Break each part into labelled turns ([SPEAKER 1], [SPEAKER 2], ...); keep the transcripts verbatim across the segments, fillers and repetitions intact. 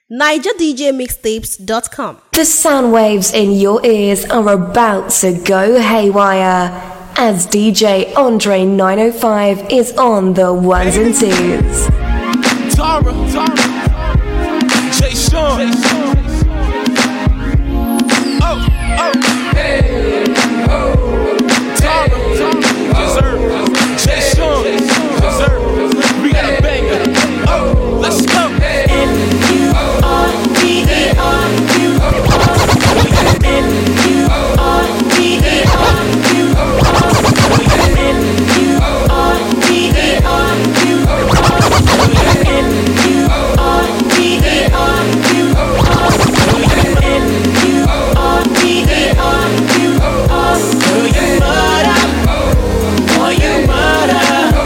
[SPEAKER 1] Niger D J Mixtapes dot com.
[SPEAKER 2] The sound waves in your ears are about to go haywire as D J Andre nine oh five is on the ones and twos.
[SPEAKER 3] Tara, Tara, Jay Sean. Oh, oh, hey, oh, Tara, Deserve, Jay Sean, Deserve. We got a banger. Oh, let's go.
[SPEAKER 4] N U R D E R U R. N U R D E R U R. N U R D E R U R. N U R D E R U R. N U R D E R U R. Boy, you murder. Boy, you murder.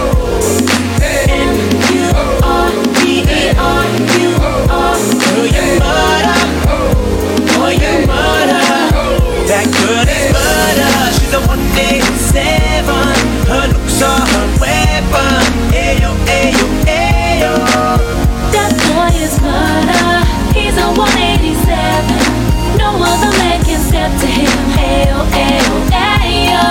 [SPEAKER 4] N U R D E R U R. Boy, you murder. Boy, you murder.
[SPEAKER 5] That girl is murder. She's a one day seven. Her looks are her weapon. Ayo, ayo, ayo.
[SPEAKER 4] That boy is murder. He's a one eighty-seven. No other man can step to him. Ayo, ayo, ayo.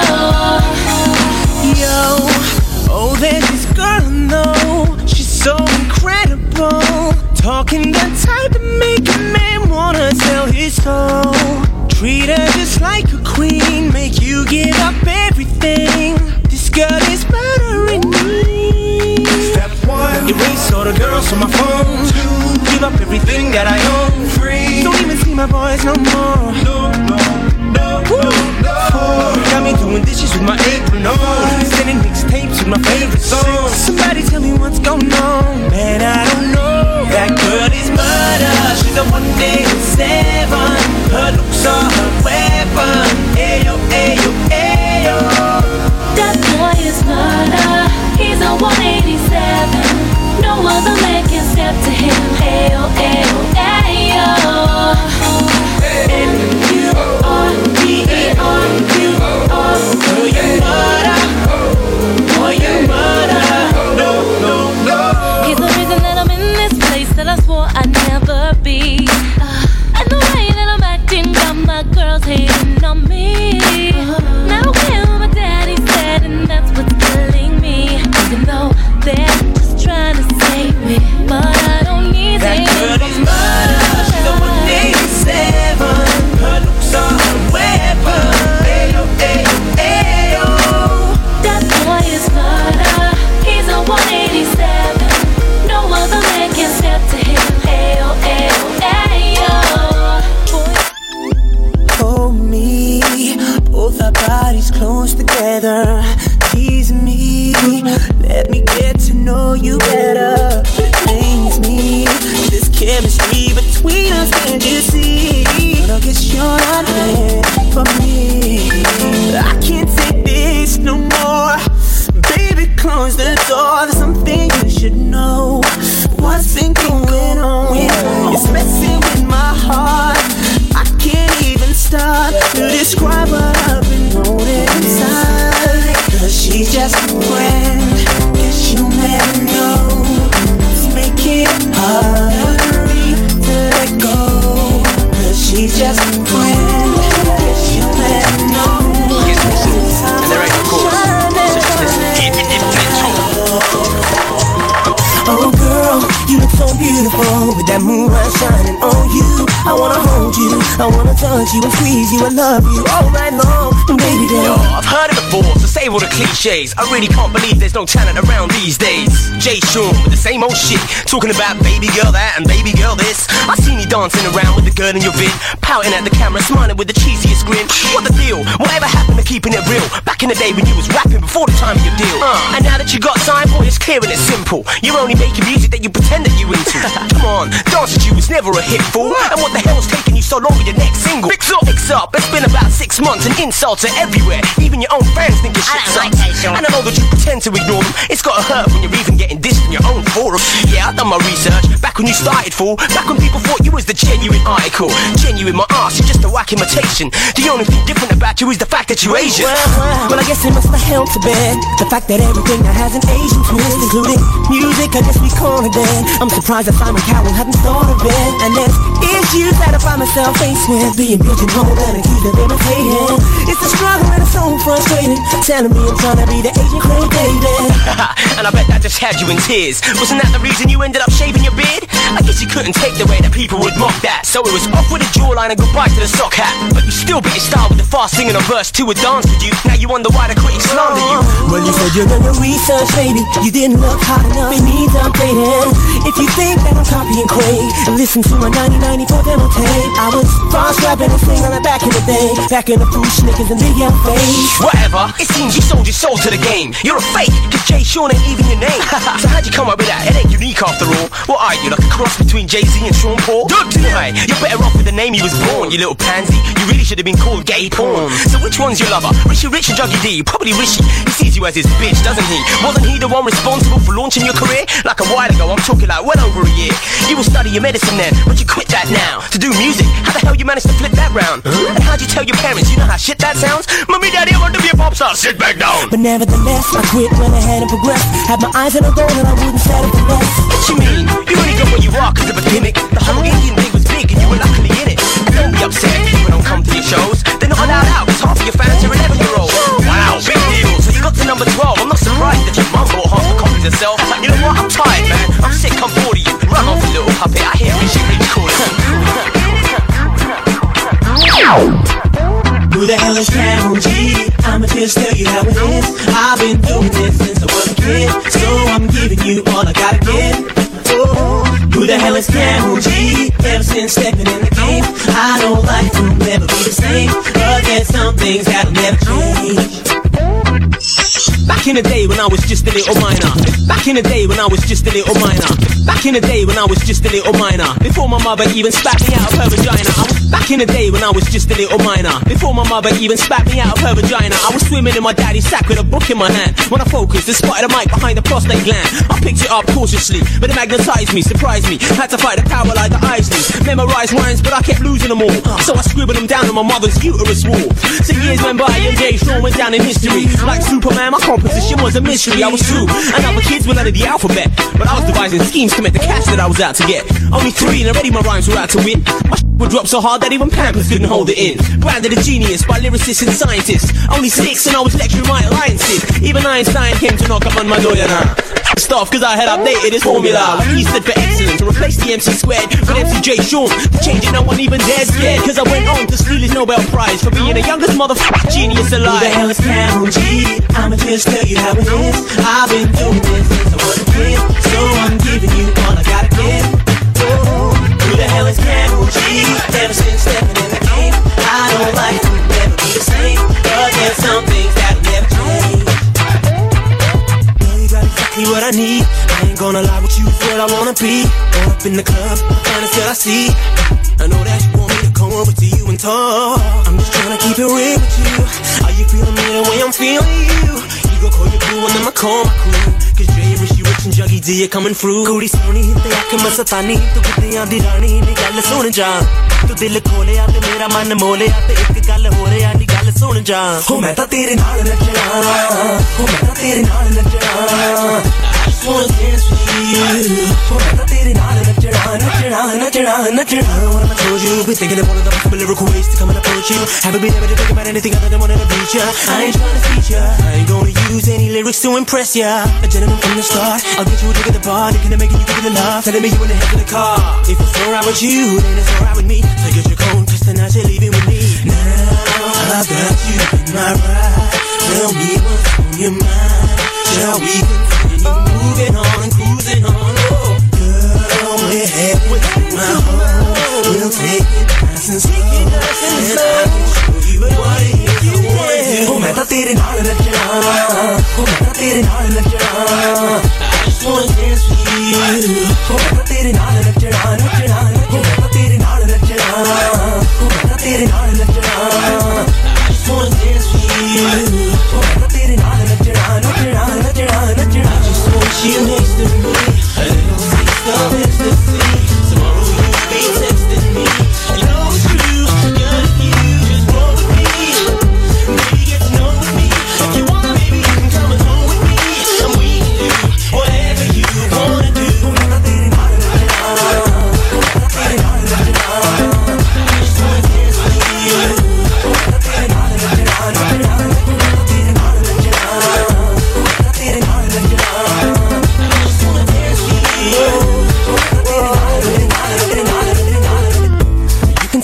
[SPEAKER 5] Yo, oh, there's this girl I know. She's so incredible. Talking that type to make a man wanna sell his soul. Treat her just like a queen. Make you give up everything. This girl is murdering me.
[SPEAKER 3] Step one,
[SPEAKER 5] Erase all the girls from my phone.
[SPEAKER 3] two,
[SPEAKER 5] Give up everything that I own.
[SPEAKER 3] three,
[SPEAKER 5] Don't even see my boys no more.
[SPEAKER 3] no, no, no, no, no.
[SPEAKER 5] Four, got me doing dishes with my apron on. Sending mixtapes with my favorite songs. Somebody tell me what's going on. Man, I don't know. That girl is murder. She's a one day seven. Her looks are her weapon. Ayo, ayo, ayo.
[SPEAKER 4] That boy is murder. He's a one eighty-seven. No other man can step to him. Ayo, ayo, ayo. N U R D E R U R.
[SPEAKER 5] Boy, you murder. Boy, you murder. No, no, no.
[SPEAKER 4] He's the reason that I'm in this place that I swore I'd never be. Uh, and the way that I'm acting got my girls hating on me. Now I hear what my daddy said, and that's what's killing me. Even though they're just trying to save me, but I don't need
[SPEAKER 5] That
[SPEAKER 4] it.
[SPEAKER 5] girl is murder. She's a one eighty-seven. Her looks are her weapon. Ayo, ayo, ayo.
[SPEAKER 4] That boy is murder. He's a one eighty-seven. No other man can step to him. Ayo, ayo, ayo. Boy.
[SPEAKER 5] Hold me, both our bodies close together. Tease me, let me get to know you better. It pains me, this chemistry between us, can't you see? But I guess you're not there for me. I can't take this no more. Baby, close the door, there's something you should know. What's been going on? It's messing with my heart. I can't even start to describe what I've been holding inside. Cause she's just a friend, guess you'll never know. It's making it harder for me to let go. Cause she's just a friend, guess you'll never know.
[SPEAKER 6] And there ain't no chorus, so just listen.
[SPEAKER 5] Oh girl, you look so beautiful with that moonlight shining on you. I wanna hold you, I wanna touch you and squeeze you and love you all night long, baby
[SPEAKER 6] Yo,
[SPEAKER 5] girl.
[SPEAKER 6] I've heard it before, so save all the cliches. I really can't believe there's no talent around these days. Jay Sean with the same old shit, talking about baby girl that and baby girl this. I seen you dancing around with the girl in your vid, pouting at the camera, smiling with the cheesiest grin. What the deal? Whatever happened to keeping it real? Back in the day when you was rapping before the time of your deal. Uh, and now that you got signed, boy, it's clear and it's simple. You're only making music that you pretend that you into. Come on, Dance With You was never a hit, fool. And what the hell's taking you so long with your next single? Fix up, fix up. It's been about six months and insults are everywhere. Even your own fans think your shit sucks. And I know that you pretend to ignore them. It's gotta hurt when you're even getting dissed in your own forum. Yeah, I've done my research. Back when you started, fool. Back when people thought you was is the genuine article? Genuine my ass, you're just a whack imitation. The only thing different about you is the fact that you're Asian.
[SPEAKER 5] Well, well, well, I guess it must have held to bed the fact that everything that has an Asian twist, including music, I guess we call it then. I'm surprised that Simon Cowell hadn't thought of it. And there's issues that I find myself faced with, being pigeonholed and accused of imitating. It's a struggle and it's so frustrating, telling me I'm trying to be the Asian Craig David.
[SPEAKER 6] And I bet that just had you in tears. Wasn't that the reason you ended up shaving your beard? I guess you couldn't take the way that people would mock that, so it was off with a jawline and goodbye to the sock hat. But you still bit your style with the fast singing on verse two would dance with you. Now you wonder why the critics slander you.
[SPEAKER 5] Well, you said you're gonna research, baby. You didn't look hot enough, it needs upgrading. If you think that I'm copying Craig, listen to my nineteen ninety-four demo tape. I was fast rapping and singing like back in the day, back in the fruit Snickers and Big Yellow Face.
[SPEAKER 6] Whatever, it seems you sold your soul to the game. You're a fake, cause Jay Sean ain't even your name. So how'd you come up with that? It ain't unique after all. What are you, like a cross between Jay-Z and Sean Paul? Hey, you're better off with the name you was born, you little pansy. You really should have been called gay porn. So which one's your lover? Richie Rich and Juggy D? Probably Richie. He sees you as his bitch, doesn't he? Wasn't he the one responsible for launching your career? Like a while ago, I'm talking like well over a year. You will study your medicine then, but you quit that now to do music. How the hell you managed to flip that round? Huh? And how'd you tell your parents? You know how shit that sounds? Mommy, daddy, I want to be a pop star. Sit back down.
[SPEAKER 5] But nevertheless, I quit when I had to progress. Had my eyes on a goal and I wouldn't settle for less.
[SPEAKER 6] What you mean? You only got what you are cause of a gimmick. The whole Indian thing was big and you were luckily in it. Don't be upset if people don't come to your shows. They're not allowed out cause half of your fans are eleven year olds. Wow, big deal. So you got to number twelve. I'm not surprised if your mum bought half the copies herself. You know what? I'm tired, man. I'm sick. I'm bored of you. Run off, you little puppet. I hear Richie Rich calling.
[SPEAKER 5] Who the hell is Cameron G? I'ma just tell you how it is. I've been doing this since I was a kid, so I'm giving you all I gotta give. Oh, who the hell is Cameron G? Ever since stepping in the game, I know life will never be the same, but there's some things that'll never change.
[SPEAKER 7] Back in the day when I was just a little minor. Back in the day when I was just a little minor. Back in the day when I was just a little minor. Before my mother even spat me out of her vagina. I was back in the day when I was just a little minor. Before my mother even spat me out of her vagina. I was swimming in my daddy's sack with a book in my hand. When I focused, I spotted a mic behind the prostate gland. I picked it up cautiously, but it magnetized me, surprised me. Had to fight the power like the Isleys. Memorize rhymes, but I kept losing them all. So I scribbled them down on my mother's uterus wall. So years went by and Jay Sean went down in history. Like Superman, my composition was a mystery. I was two, and other kids were learning the alphabet, but I was devising schemes to make the cash that I was out to get. Only three, and already my rhymes were out to win. My sh- would drop so hard that even Pampers couldn't hold it in. Branded a genius by lyricists and scientists. Only six, and I was lecturing my alliances. Even Einstein came to knock up on my door, you know. Stuff, cause I had updated his formula. When he stood for excellence, to replace the M C squared with M C Jay Sean. To change it, no one even dared scared, cause I went on to steal his Nobel Prize for being the youngest motherfucking genius alive.
[SPEAKER 5] Who the hell is Cameron G? I'ma just tell you how it is. I've been doing this since I was a kid, so I'm giving you all I gotta give. Oh, who the hell is Cameron G? Ever since stepping in the game, I know life will never be the same, but there's some things that'll never change. What I need, I ain't gonna lie with you, it's what I wanna be. Go up in the club, find us till I see. I know that you want me to come over to you and talk. I'm just tryna keep it real with you. Are you feeling me the way I'm feeling you? You go call your crew and then I call my crew. Cause Jay, Rishi, Rich and Juggy D are coming through. Kudi soni te aakh mein satani, tu guddiyan di rani ni gall sun ja. Tu dil khole ya te mera man mole ya te ek gall ho reya ni gall sun ja. Ho main ta tere naal nachna, ho main ta tere naal nachna. I just wanna dance with you. Ho main ta tere naal nachna, nachna, nachna, nachna. What am I told you? Been thinking of all of the possible lyrical ways to come and approach you. Haven't been able to think about anything other than wanting to beat ya. I ain't trying to teach ya, I ain't gonna use any lyrics to impress ya. A gentleman from the start, I'll get you a drink at the bar, thinking of making you give it a love, telling me you in the head of the car. If it's alright with you, then it's alright with me. So get your coat, cause tonight you're leaving with me. Now I've got you in my ride. Tell me what's on your mind. Shall we continue moving on and cruising on? Oh, girl, we're heading to my home. We'll take it nice and slow, and I can show you what it is I wanna do. Oh, main ta tere naal nachna, oh, main ta tere naal nachna. I just wanna dance with you. Oh, main ta tere naal nachna, nachna. Oh, main ta tere naal nachna, oh, main ta tere naal nachna. I just wanna dance with you. Oh, main ta tere naal nachna, nachna, nachna, nachna. I just want you next to me, a little taste of ecstasy. Tomorrow you'll be texting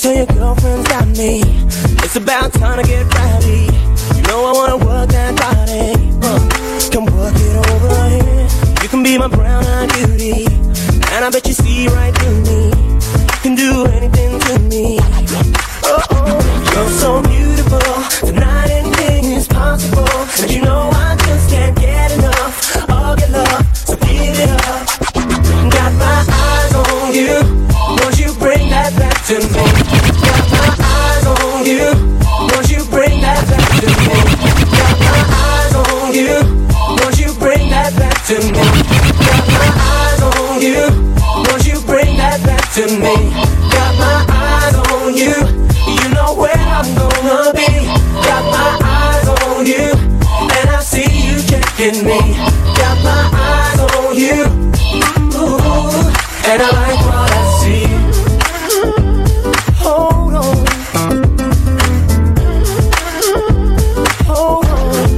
[SPEAKER 5] tell your girlfriend's got me. It's about time to get rowdy. You know I wanna work that body. Uh, come work it over here. You can be my brown-eyed beauty, and I bet you see right through me. You can do anything to me. Oh, oh, you're so beautiful. Tonight anything is possible, and you know I just can't get enough of your love. So give it up. Got my eyes on you. Won't you bring that back to me? Got my eyes on you. Won't you bring that back to me? Got my eyes on you. Won't you bring that back to me? Got my eyes on you. Won't you bring that back to me? Got my eyes on you. You know where I'm gonna be. Got my eyes on you, and I see you checking me. Got my eyes on you, ooh, and I like what I see. Hold on, hold on.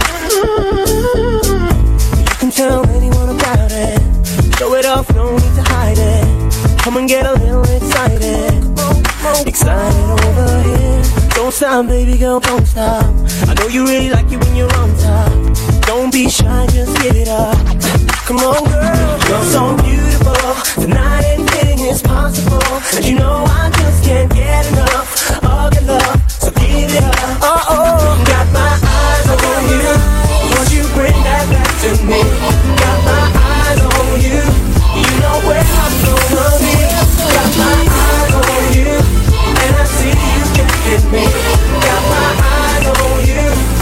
[SPEAKER 5] You can tell anyone about it. Show it off, no need to hide it. Come and get a little excited. Excited over here. Don't stop, baby girl, don't stop. I know you really like it when you're on top. Don't be shy, just give it up. Come on, girl, you're so beautiful. Tonight anything is possible, and you know I just can't get enough of your love. So give it up. Oh oh, got my eyes on you. Won't you bring that back to me? Got my eyes on you. You know where I'm gonna be. Got my eyes on you, and I see you getting me. Got my eyes on you.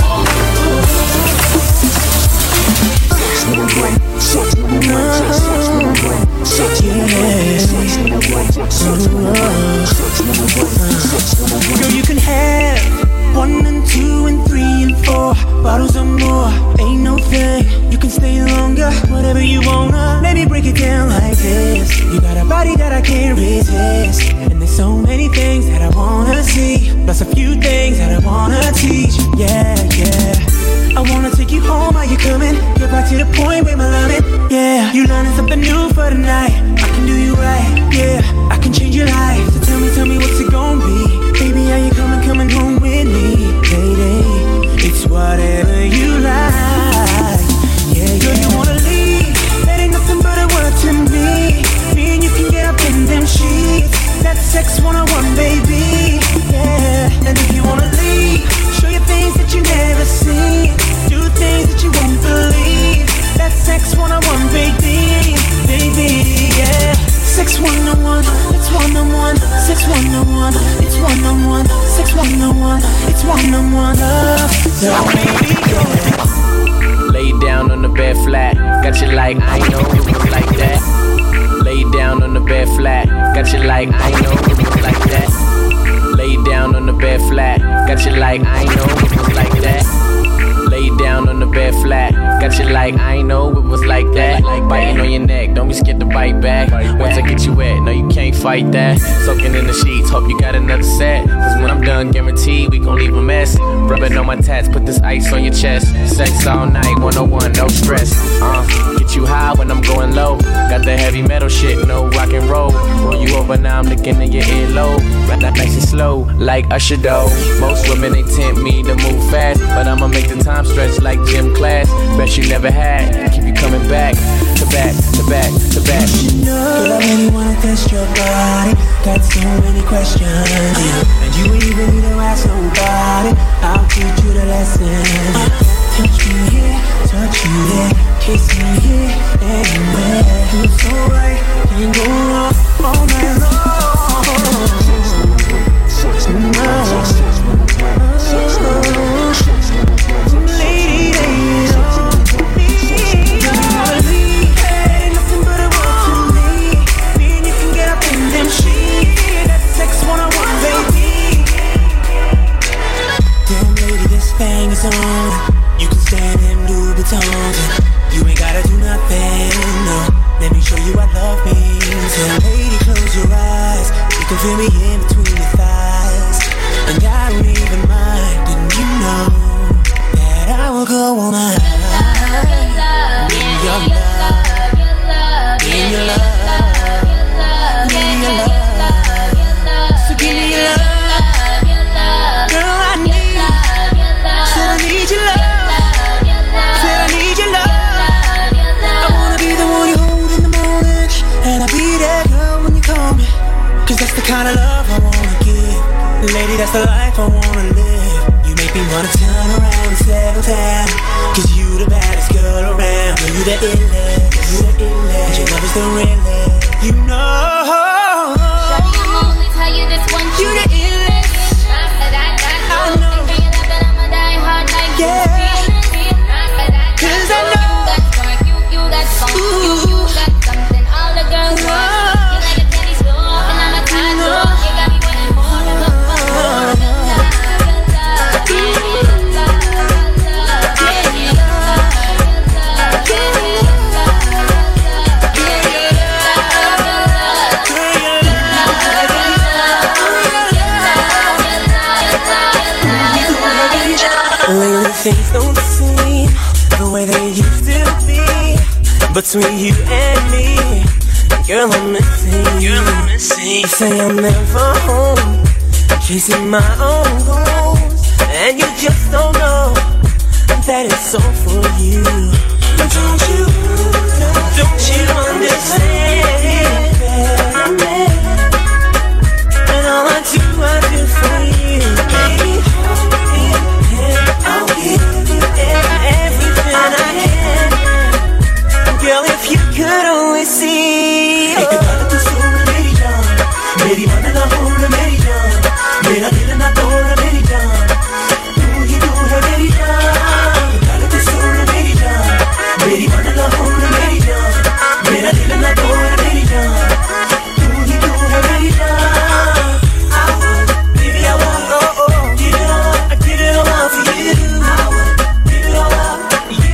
[SPEAKER 5] Girl, you can have one and two and three and four bottles or more. Ain't no thing. You can stay longer, whatever you wanna. Let me break it down like this. You got a body that I can't resist, and there's so many things that I wanna see, plus a few things that I wanna teach. Yeah, yeah. I wanna take you home, are you coming? Get back to the point where my loving. Yeah, you learning something new for tonight. I can do you right, yeah. I can change your life. So tell me, tell me what's it gonna be? Baby, are you coming, coming home with me? Lady, it's whatever you like. Yeah, girl, you wanna leave? That ain't nothing but a word to me. Me and you can get up in them sheets. That's sex one oh one, baby. Yeah, and if you wanna leave, show you things that you never seen. Do things that you won't believe. That's sex one oh one, baby. Baby, yeah. Sex one oh one, it's one oh one. Sex one oh one, it's one oh one. Sex one oh one, it's one oh one. Love, so baby, go.
[SPEAKER 7] Lay down on the bed flat, got you like I know it was like that. Lay down on the bed flat, got you like I know it was like that. Lay down on the bed flat, got you like I know it was like that. Lay down on the bed flat, got you like I know it was like that. Biting on your neck, don't be scared to bite back. Once I get you wet, no you can't fight that. Soaking in the sheets, hope you got another set. Cause when I'm done, guaranteed we gon' leave a mess. Rubbing on my tats, put this ice on your chest. Sex all night, one oh one, no stress. Uh, get you high when I'm going low. Got the heavy metal shit, no rock and roll. Roll you over now, I'm looking in your earlobe. Nice and slow, like Usher though. Most women they tempt me to move fast, but I'ma make the time stretch like gym class. Bet you never had, keep you coming back, to back, to back, to back.
[SPEAKER 5] Girl, I really wanna test your body. Got so many questions, yeah. And you ain't even need to ask nobody. I'll teach you the lesson. Touch me here, touch you there, kiss me here, anywhere. Feels so right, can't go wrong all night long. You can stand in Louboutins. You ain't gotta do nothing, no. Let me show you what love means. So lady, close your eyes. You can feel me in between your thighs. And I don't even mind. Didn't you know that I will go all night? Give your love, give your love, give your love, give your love. So give me your love. kind of love I wanna give. Lady, that's the life I wanna live. You make me wanna turn around and settle down. Cause you the baddest girl around. Girl, you the illest, you the illest. Your love is the realest. You know.
[SPEAKER 4] Shawty, I'ma only tell you this one.
[SPEAKER 5] You the illest. I know.
[SPEAKER 4] I'ma die hard like
[SPEAKER 5] Yeah. Cause I know.
[SPEAKER 4] You got spark, you, you got funk, you, you got something all the girls want. You like a candy store, and I'm a kind of. You got me wanting more and more, more, more. Your love, your love, give me your love, your love, give me your love, your love, give me your love, your love, give me your
[SPEAKER 5] Lately things don't seem the way they used to be between you and me. Girl, I'm missing you. Girl, I'm missing. You say I'm never home, chasing my own goals, and you just don't know that it's all for you. But don't you, don't you understand? And all I do, I do for you, baby. I'll give you everything I can. Girl, if you could only see. एक बात तो सुन मेरी जान, मेरी मन ना भूल मेरी जान, मेरा दिल ना तोड़ मेरी जान, तू ही तू है मेरी जान. एक बात तो सुन मेरी जान, मेरी मन ना भूल मेरी जान, मेरा दिल ना तोड़ मेरी जान, तू ही तू है मेरी जान. I would, baby, I would, oh oh, give it all, I give it all out for you. I would give it all out for you.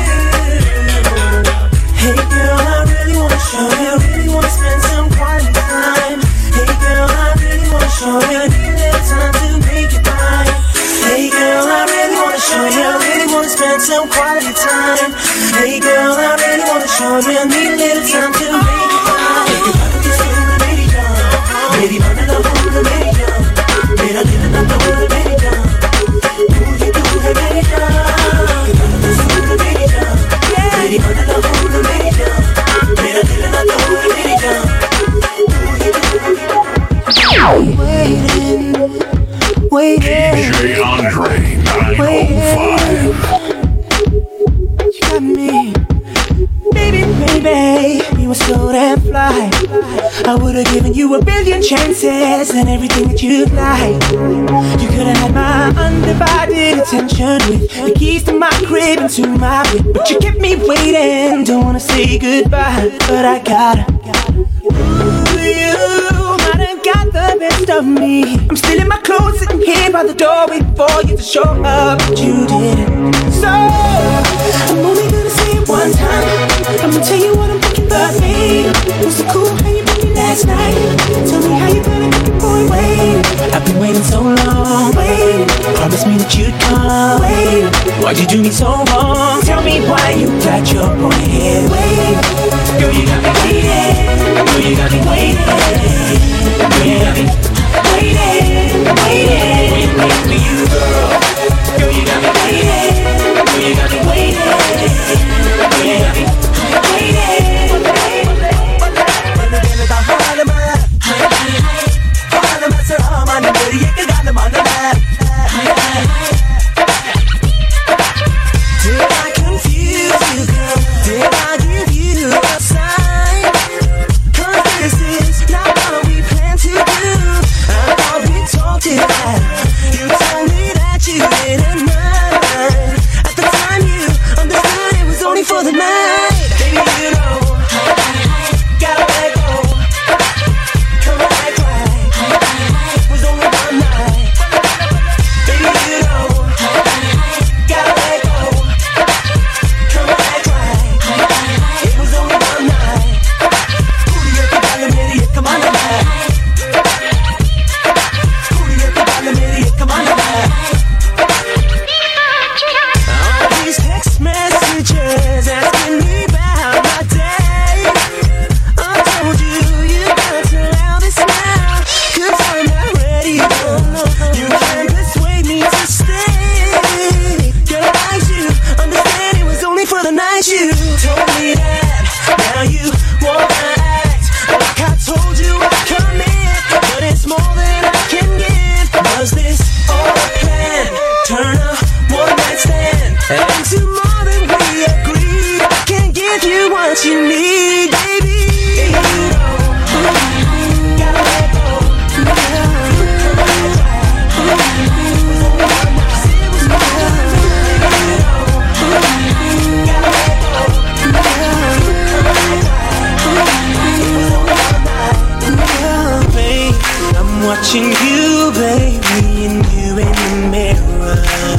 [SPEAKER 5] Hey girl, I really wanna show you, I really wanna spend some quality time. Hey girl, I really wanna show you, I need a little time to make it right. Hey girl, I really wanna show you, I really wanna spend some quality time. Hey girl, I really wanna show you, I need a little time to make it right. एक बात तो सुन मेरी जान, मेरी मन ना भूल मेरी जान, मेरा दिल ना तोड़ मेरी जान, तू ही तू है मेरी जान. एक बात तो सुन मेरी जान, मेरी मन ना भूल मेरी जान, मेरा दिल ना तोड़ मेरी जान, तू ही तू है waiting, waiting.
[SPEAKER 8] D J Andre nine oh five.
[SPEAKER 5] You got me, baby, baby. You were so damn fly. I would've given you a billion chances and everything that you'd like. You could've had my undivided attention with the keys to my crib and to my whip, but you kept me waiting. Don't wanna say goodbye, but I gotta. Ooh, you might have got the best of me. I'm still in my clothes, sitting here by the door, waiting for you to show up, but you didn't. So I'm only gonna say it one time. I'ma tell you what I'm thinking about me. It was so cool how you met me last night. Tell me how you gonna get the boy wait. I've been waiting so long, wait. Promise me that you'd come, wait. Why'd you do me so wrong? Tell me why you got your boy here, wait. Girl, you got me waiting. Girl, you got me waiting. Girl, you got me waiting, waiting, waiting for you, girl. Girl, you got me waiting. Girl, you got me waiting. Girl, you got me waiting. Did I confuse you, girl? Did I give you a sign? 'Cause this is not what we planned to do. watching you, baby, and you in the mirror.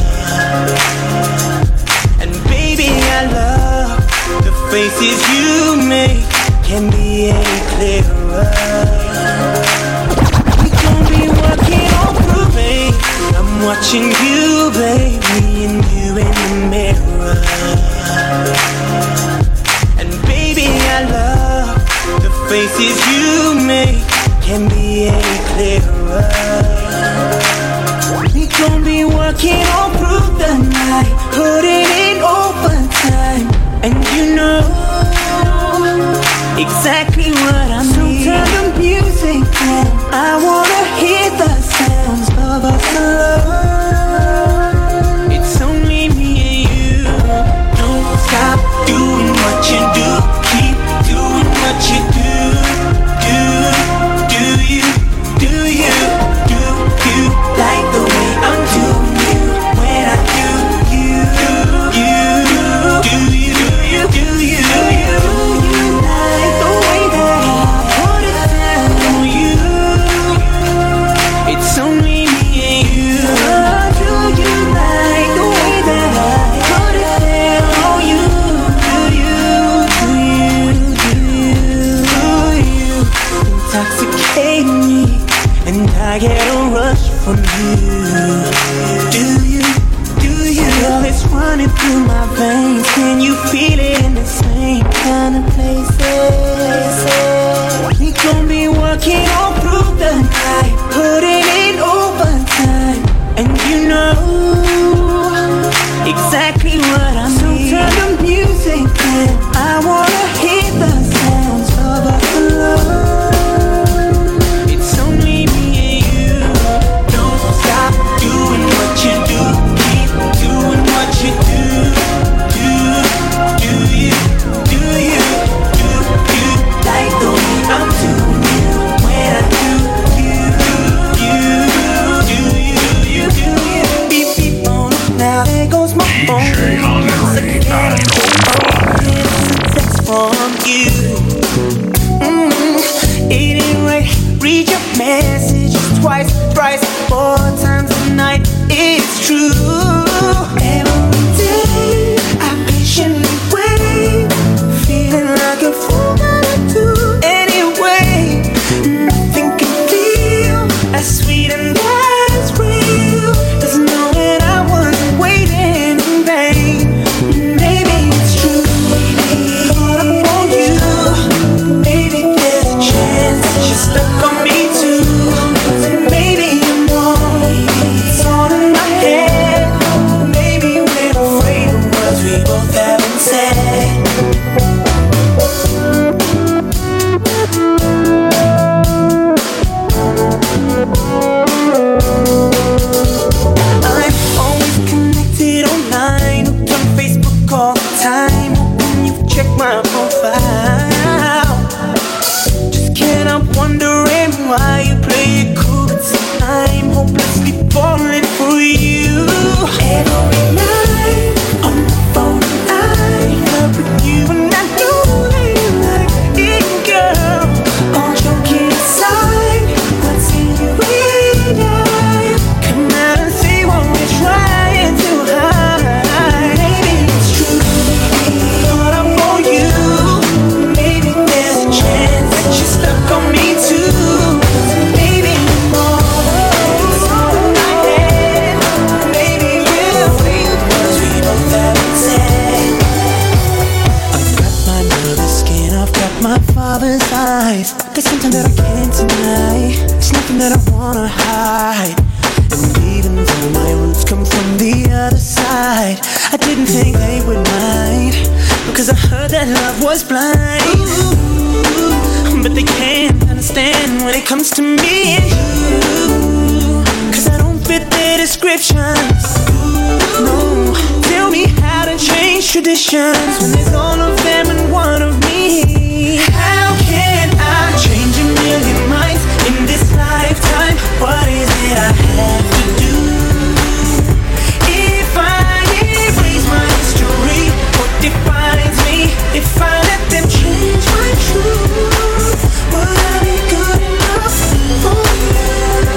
[SPEAKER 5] And baby, I love the faces you make, can be any clearer. We gon' be working all through, babe. I'm watching you, baby, and you in the mirror. And baby, I love the faces you make, can be any clearer. We gon' be working all through the night, putting in overtime, and you know exactly what I need. So turn the music down, I wanna hear the sounds of us alone. It's only me and you. Don't stop doing what you do, keep doing what you do. Do, do you, do you, do you like the way I'm doing you? When I do you, you, do you, do you, do you, do you, do you like the way that I put it down on you? It's only me and you. Oh, do you like the way that I put it down on you? Do you, do you, do you, do you intoxicate me, and I get a rush from you? Do you, do you? Girl, it's running through my veins. Can you feel it in the same kind of places? We gon' be working all through the night, putting in overtime, and you know exactly what I need. So turn the music down, I wanna hear the sounds of us alone. It's only me and you. Don't stop doing what you do, keep doing what you do. Do, do you, do you, do you like the way I'm doing you? When I do you, you, do you, do you, do you? Beep, beep on, now there goes my phone.
[SPEAKER 8] D J Andre nine oh five.
[SPEAKER 5] Text from you. Mm, it ain't right. Read your messages twice, thrice, four times a night. It's true. Every day I patiently wait, feeling like a fool, but I do anyway. Nothing can feel as sweet and as real as knowing I wasn't waiting in vain. Maybe it's true. Caught up on you. Maybe there's a chance that you're stuck on me too. Maybe I'm wrong. It's all in my head. Maybe we're afraid of words we both haven't said. I'm always connected online, hooked on Facebook all the time, hoping you've checked my profile. Just can't help wondering why you play it cool, but I'm hopelessly falling for you. Every night on the phone, I love with you, and I know that you like it, girl. All joking aside, what's in your radar? Come out and see what we're trying to hide. Maybe it's true, caught up on you. Maybe there's a chance that you're stuck on me too. Maybe I'm wrong. It's all in my head. Maybe we're afraid of words we both haven't said. I've got my mother's skin, I've got my father's eyes. There's something that I can't deny. There's nothing that I wanna hide. And even though my roots come from the other side, I didn't think they would mind, because I heard that love was blind. Ooh, but they can't understand when it comes to me and you, cause I don't fit their descriptions. No, tell me how to change traditions when there's all of them and one of me. How can I change a million minds in this lifetime? What is it I have to do? If I erase my history, what defines me? If I let them change my truth, would I be good enough for you?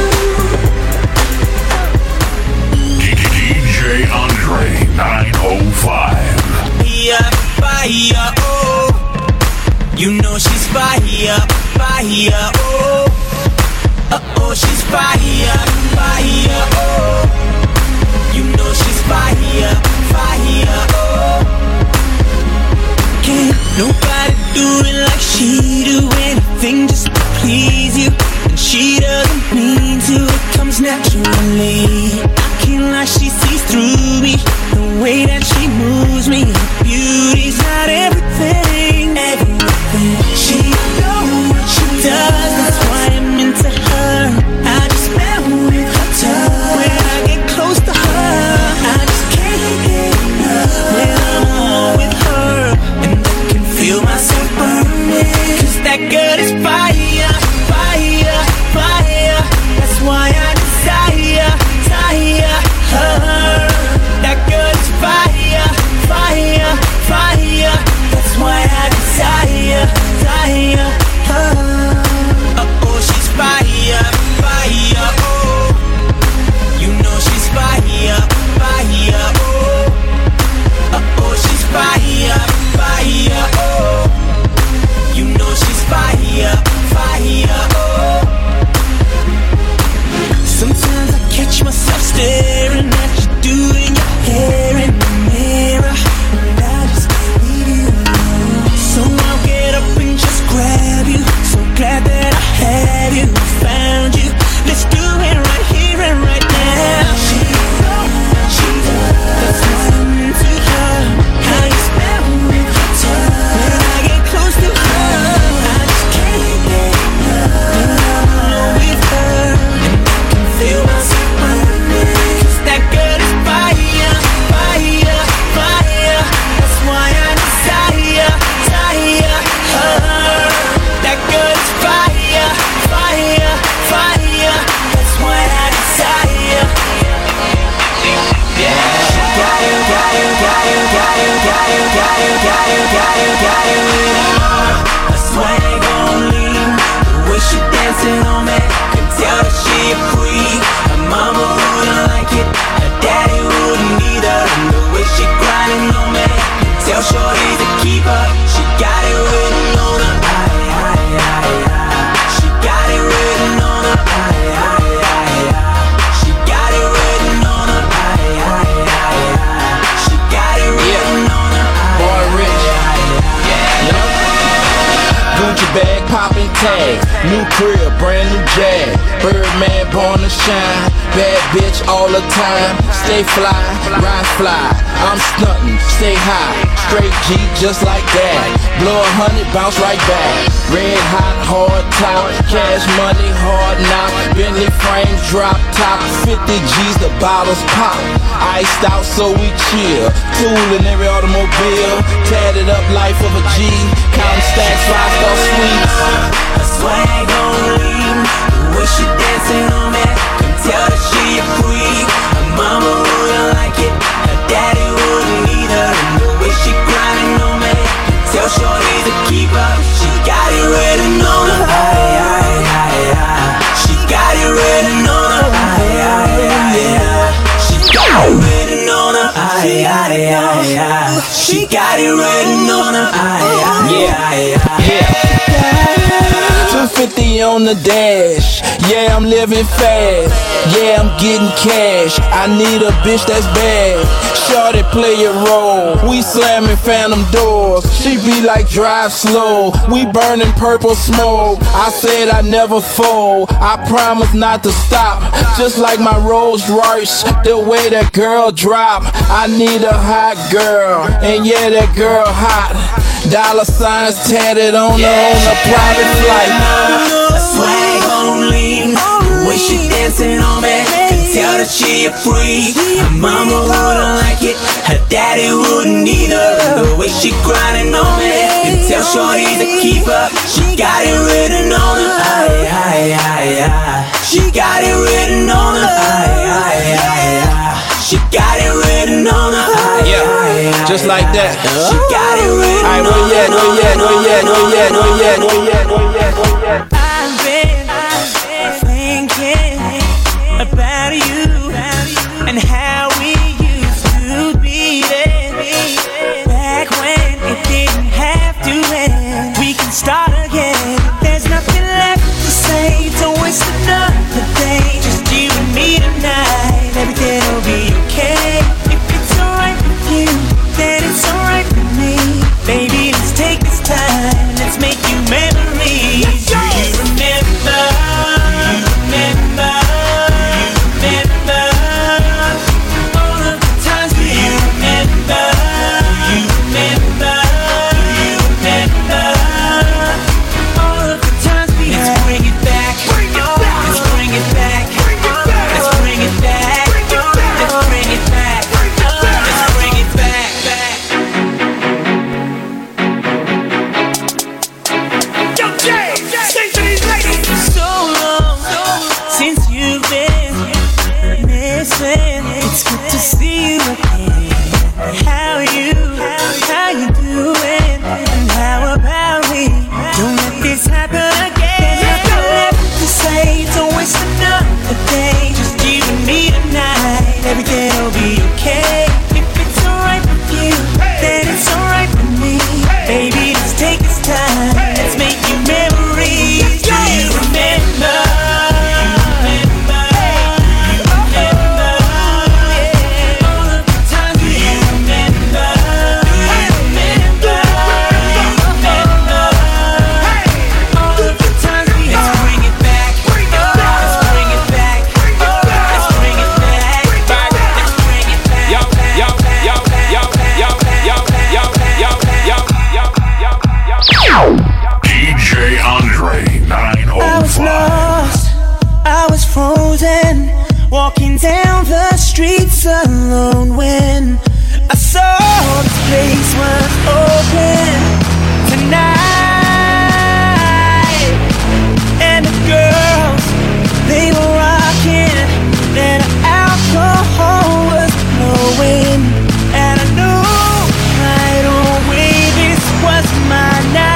[SPEAKER 6] fire, fire, oh. You know she's fire, fire, oh.
[SPEAKER 5] Can't nobody do it like she do. Anything just to please you, and she doesn't mean to. It comes naturally. I can't lie, she sees through me. The way that she moves me, beauty's not everything, everything. She knows what she does, that's why I'm into her. I just melt with her touch. When I get close to her, I just can't get enough. When I'm on with her, and I can feel myself burning. Cause that girl is fire, fire, fire. That's why I desire, desire her. That girl is fire, fire, fire. That's why I desire, desire her.
[SPEAKER 6] Oh, oh, she's fire, fire, oh. You know she's fire, fire, oh. Oh, oh, she's fire, fire, oh. You know she's fire, fire, oh.
[SPEAKER 5] Sometimes I catch myself staring at you doing your hair in the mirror, and I just can't leave you alone. So I'll get up and just grab you. So glad that I have you, found you. Let's do it right here and right now. She knows what she does, that's why I'm into her. How you spell with your touch. When I get close to her, I just can't get enough. When I'm alone with her, and I can feel myself burning. Cause that girl is fire, fire, fire. That's why I desire, desire her. That girl is fire, fire, fire. That's why I desire. Yeah, got it, got it, got it, got it, got it, got it, got it, got it, got it.
[SPEAKER 6] I swear they gon' leave. The way she dancing on me, can tell that she a freak. Her mama wouldn't like it, her daddy wouldn't either. And the way she grinding on me, can tell shorty's a keeper. She got it written on her, aye, aye, aye, aye. She got it written on her, aye, aye, aye, aye. She got it written on her, aye, aye, aye, aye. She got it written on her, aye,
[SPEAKER 3] Boy Rich.
[SPEAKER 6] aye, aye, aye.
[SPEAKER 3] Gucci bag, poppin' tags, new crib, brand new jag. Birdman born to shine, bad bitch all the time. Stay fly, ride fly, I'm stuntin', stay high. Straight G just like that. Blow a hundred, bounce right back. Red hot, hard top, cash money, hard knock. Bentley frames, drop top, fifty G's, the bottles pop. Iced out so we chill, tool in every automobile. Tatted up life of a G, counting stacks, five star sweets.
[SPEAKER 6] I swear I ain't gon' leave. The way she dancing on me, can tell that she a freak. Her mama wouldn't like it, her daddy wouldn't either. And the way she grinding on me, can tell shorty's a keeper. She got it written on her, aye, aye, aye, aye. She got it written on her, aye, aye, aye, aye. She got it written on her, aye, aye, aye, aye. She got it written on her, aye, aye, aye, aye.
[SPEAKER 3] two fifty on the dash, yeah I'm living fast, yeah I'm getting cash. I need a bitch that's bad. Shorty play a role, we slamming phantom doors. She be like drive slow, we burning purple smoke. I said I never fold, I promise not to stop. Just like my Rolls Royce, the way that girl drop. I need a hot girl, and yeah that girl hot. Dollar signs tatted on her on a private flight.
[SPEAKER 6] I swear I ain't gon' leave. The way she dancing on me, can tell that she a freak. Her mama wouldn't like it, her daddy wouldn't either. And the way she grinding on me, can tell shorty's a keeper. She got it written on her, aye, aye, aye, aye. She got it written on her, aye, aye, aye, aye. She got it written on her, aye,
[SPEAKER 3] Yeah,
[SPEAKER 6] aye, aye,
[SPEAKER 3] just like that.
[SPEAKER 6] She got it written
[SPEAKER 3] Alright,
[SPEAKER 6] on
[SPEAKER 3] where you at,
[SPEAKER 6] her.
[SPEAKER 3] where you at, where you at, where you at, where you at, where you at, where you at, where you at?
[SPEAKER 5] I've been, I've been thinking about you and how we used to be there. Back when it didn't have to end. We can start again. There's nothing left to say. Don't waste another day. you've been missing. It's good to see you again. How you, how you doing? And how about me? Don't let this happen again. There's nothing left to say, don't waste another day. Just you and me tonight, everything will be okay. If it's alright with you, then it's alright with me. Baby, let's take this time, let's make new memories. Do you remember?
[SPEAKER 8] D J Andre nine oh five.
[SPEAKER 5] I was lost, I was frozen, walking down the streets alone when I saw this place was open tonight. And the girls, they were rocking, and the alcohol was flowing. And I knew right away this was my night.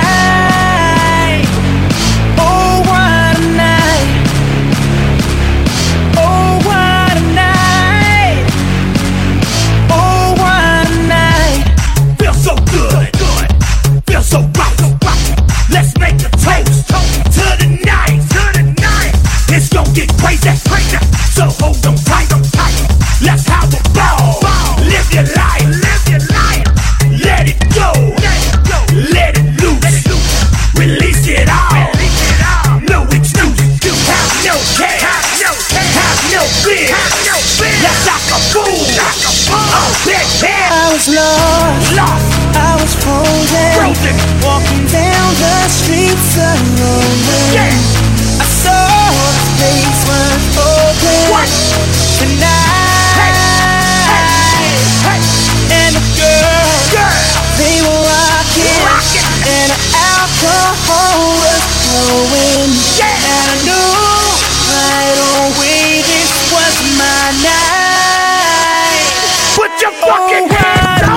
[SPEAKER 9] So rock, let's make a toast to the night, to the night. It's gonna get crazy, crazy. So hold on tight, on tight. Let's have a ball. Live your life, live your life. Let it go, let it go. Let it loose, let it loose. Release it all, release it all. No excuse. Have no care, have no care, have no fear, have no fear. Let's act a fool, act a fool. Oh, big head.
[SPEAKER 5] I was lost,
[SPEAKER 9] lost.
[SPEAKER 5] I was frozen,
[SPEAKER 9] frozen,
[SPEAKER 5] walking down the streets alone when yeah. I saw the place was open what? Tonight.
[SPEAKER 9] Hey, hey, hey.
[SPEAKER 5] And the girls,
[SPEAKER 9] girls,
[SPEAKER 5] they were rocking,
[SPEAKER 9] rocking.
[SPEAKER 5] And the alcohol was flowing.
[SPEAKER 9] Yeah.
[SPEAKER 5] And I knew right away this was my night.
[SPEAKER 9] Put your fucking
[SPEAKER 5] oh,
[SPEAKER 9] hands up.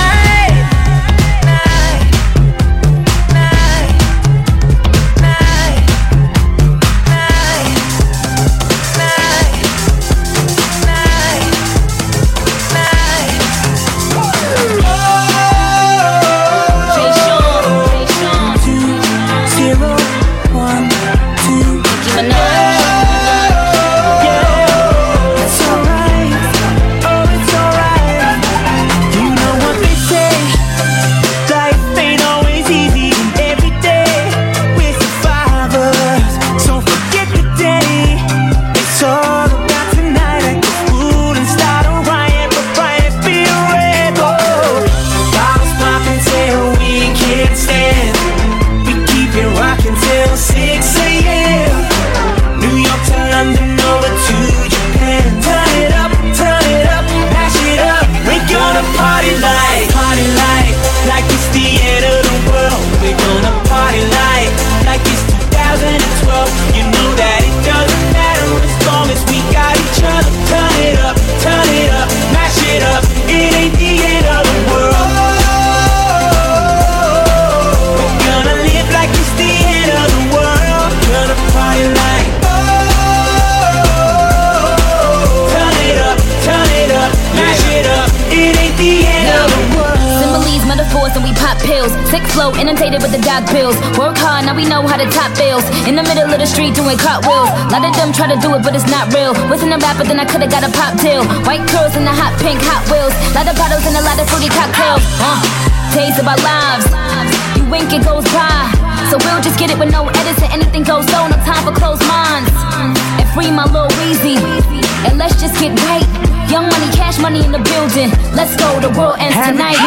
[SPEAKER 10] Flow inundated with the dog pills. Work hard, now we know how to top bills. In the middle of the street doing cartwheels. Lot of them try to do it, but it's not real. Wasn't a rapper, then I could've got a pop deal. White curls and the hot pink Hot Wheels. Lot of bottles and a lot of fruity cocktails. Uh, days of our lives. You wink, it goes by. So we'll just get it with no edits and anything goes on. No time for closed minds. And free my little Weezy. And let's just get right. Young money, cash money in the building. Let's go, the world ends
[SPEAKER 5] Have
[SPEAKER 10] tonight.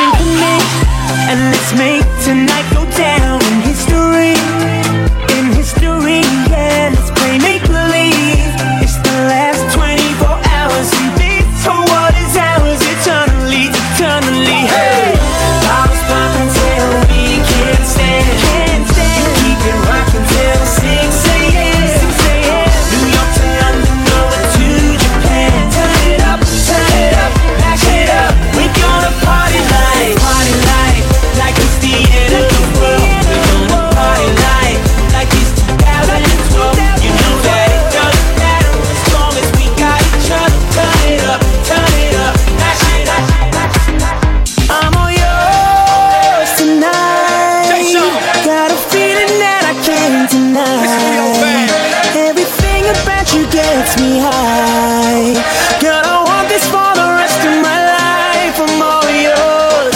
[SPEAKER 5] And let's make tonight go down in history. In history, yeah, let's play make-believe. It's the last twenty-four hours in this whole world is ours. Eternally, eternally, hey. Bottles popping till we can't stand. Can't stand. Keep it rocking till six a.m. New York to London, no gets me high. Girl, I want this for the rest of my life. I'm all yours.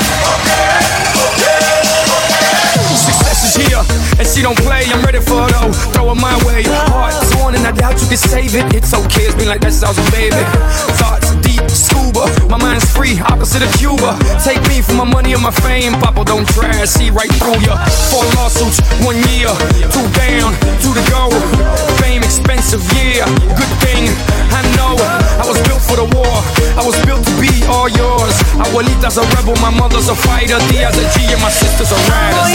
[SPEAKER 3] Success is here, and she don't play. I'm ready for it, though. Throw it my way. Heart torn, and I doubt you can save it. It's okay, it's been like that since I was a baby. Thoughts deep, scuba. My mind's free, opposite of Cuba. Take me for my money and my fame. Papa, don't try, see right through ya. Four lawsuits, one year. Two down, two to go. Fame expensive, yeah. Good thing, I know. I was built for the war. I was built to be all yours. Abuelita's a rebel, my mother's a fighter. Dia's a G and my sister's a rider.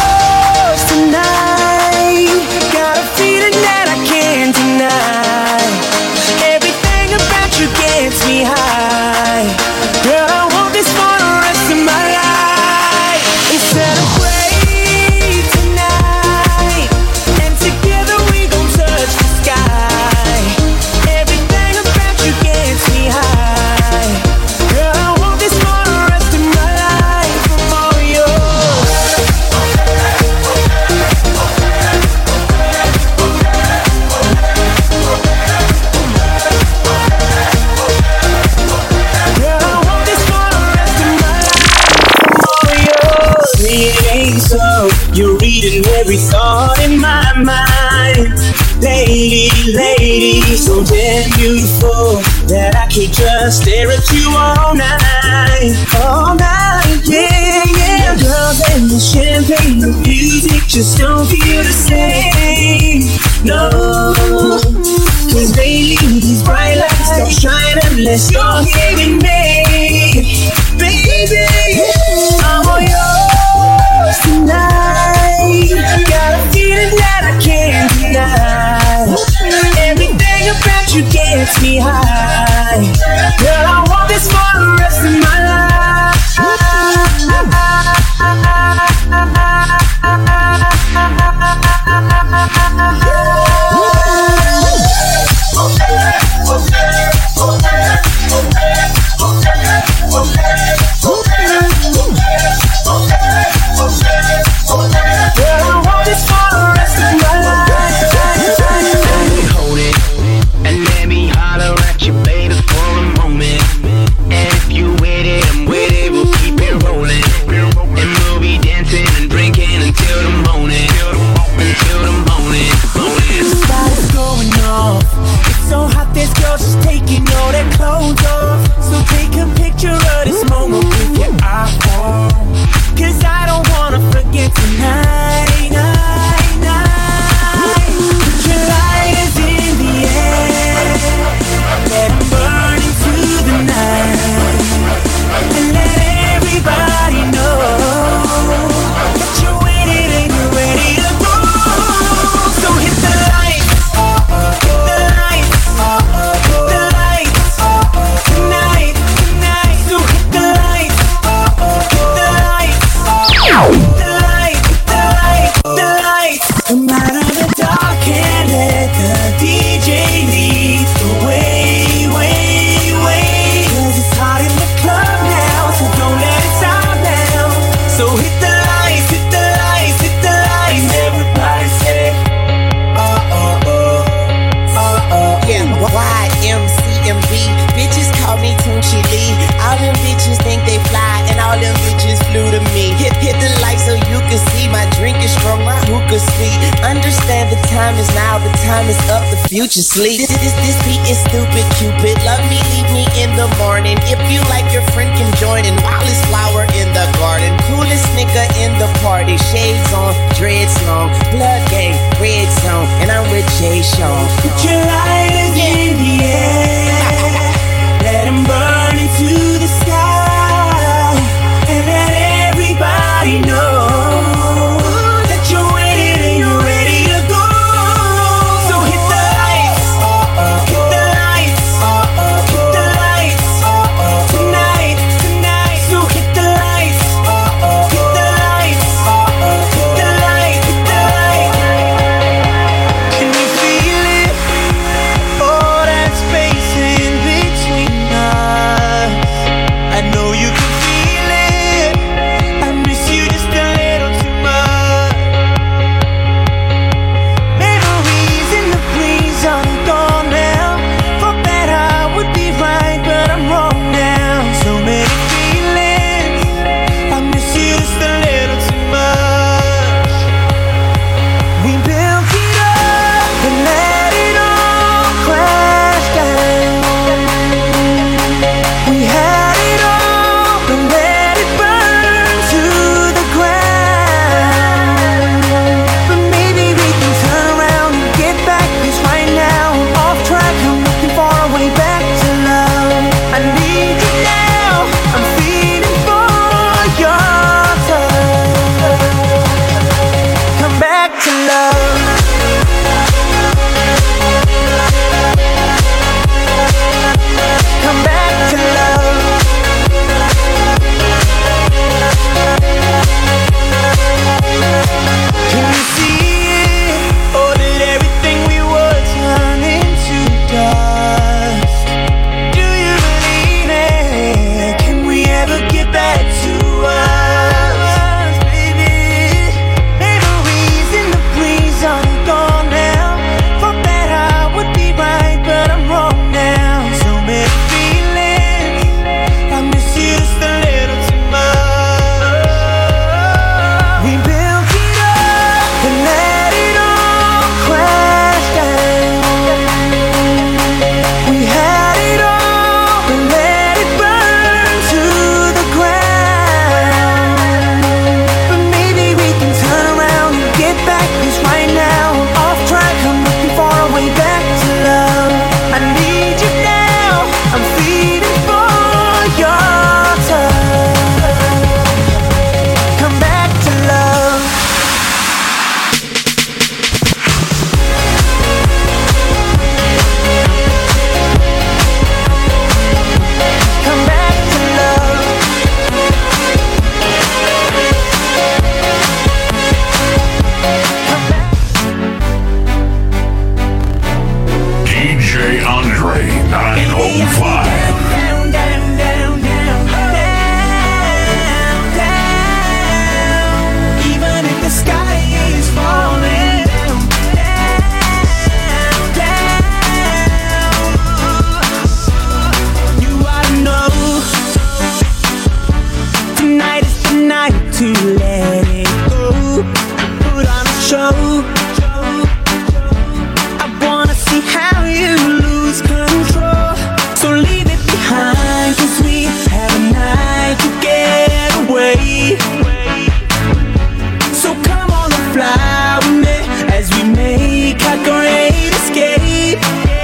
[SPEAKER 5] Tonight, got a feeling that I can't deny. Everything about you gets me high. Girl, I want this for the rest of my life. And celebrate tonight, and together we gon' touch the sky. Everything about you gets me high. Girl, I want this for the rest of my life. I'm all yours. So you're reading every thought in my mind. Lady, lady, so damn beautiful that I can't just stare at you all night. All night, yeah, yeah. The girls and the champagne, the music just don't feel the same. No, cause lately these bright lights don't shine unless you're here with me. Baby, I'm all yours tonight. Got a feeling that I can't deny. Everything about you gets me high. Girl, I want this for the rest of my life.
[SPEAKER 11] Future sleep. This, this, this beat is stupid, Cupid. Love me, leave me in the morning. If you like, your friend can join in. Wildest flower in the garden. Coolest nigga in the party. Shades on, dreads long. Blood gang, red zone. And I'm with Jay Sean.
[SPEAKER 5] Put your lighters in the air. Let them burn into the sky. And let everybody know that you're waiting and you're ready to go. Oh,
[SPEAKER 8] oh five.
[SPEAKER 5] Down, down, down, down, down, down. Even if the sky is falling down, down, down. You ought to know tonight is the night to let it go. Put on a show. I wanna see how you lose control. So leave it behind, cause we have a night to get away. So come on and fly with me as we make our great escape.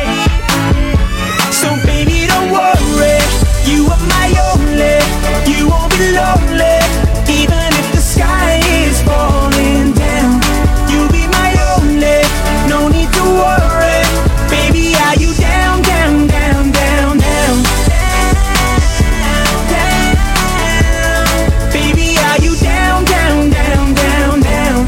[SPEAKER 5] So baby, don't worry, you are my only. You won't be lonely, even if the sky is falling down. You'll be my only, no need to worry. Baby, are you down, down, down, down, down? Down, baby, are you down, down, down, down, down?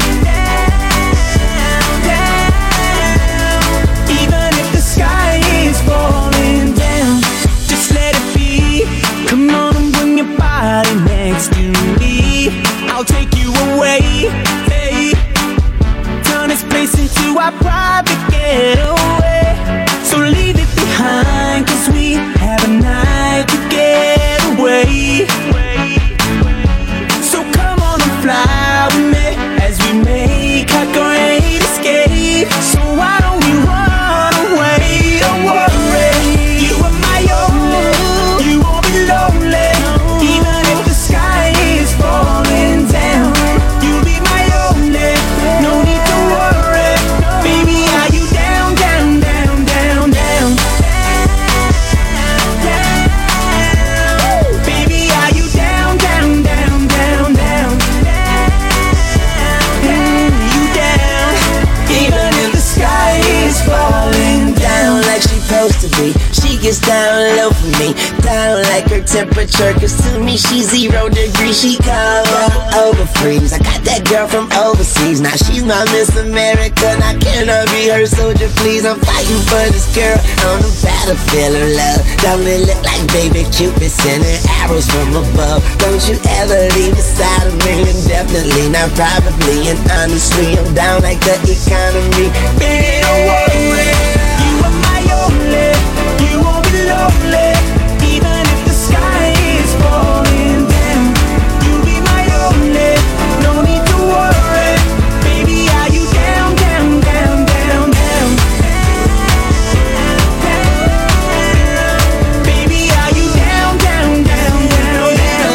[SPEAKER 5] Down, even if the sky is falling down, just let it be. Come on and bring your body next to me. I'll take you away, hey. Turn this place into our private getaway. So leave it behind, cause we have a night to get away. So come on and fly with me as we make our great escape. So why don't we run away? Don't worry, you are my only. You won't be lonely, even if the sky is falling down. You'll be my only, no need to worry. Baby, are you down, down, down, down, down? Down. Baby, are you down, down, down, down, down? Mm, you down, even if the sky is falling down.
[SPEAKER 11] Like she supposed to be, she gets down low for me, down like her temperature, cause to me she's zero degrees. She cold over freeze. I got that girl from overseas, now she's my Miss America. Now can I be her soldier, please? I'm fighting for this girl on the battlefield of love. Don't it look like baby Cupid sending arrows from above? Don't you ever leave the side of me, indefinitely, not probably. And honestly, I'm down like the economy. Baby, don't worry,
[SPEAKER 5] you are my only. You won't be lonely, even if the sky is falling down. You'll be my only, no need to worry. Baby, are you down, down, down, down, down? Baby, are you down, down, down, down, down?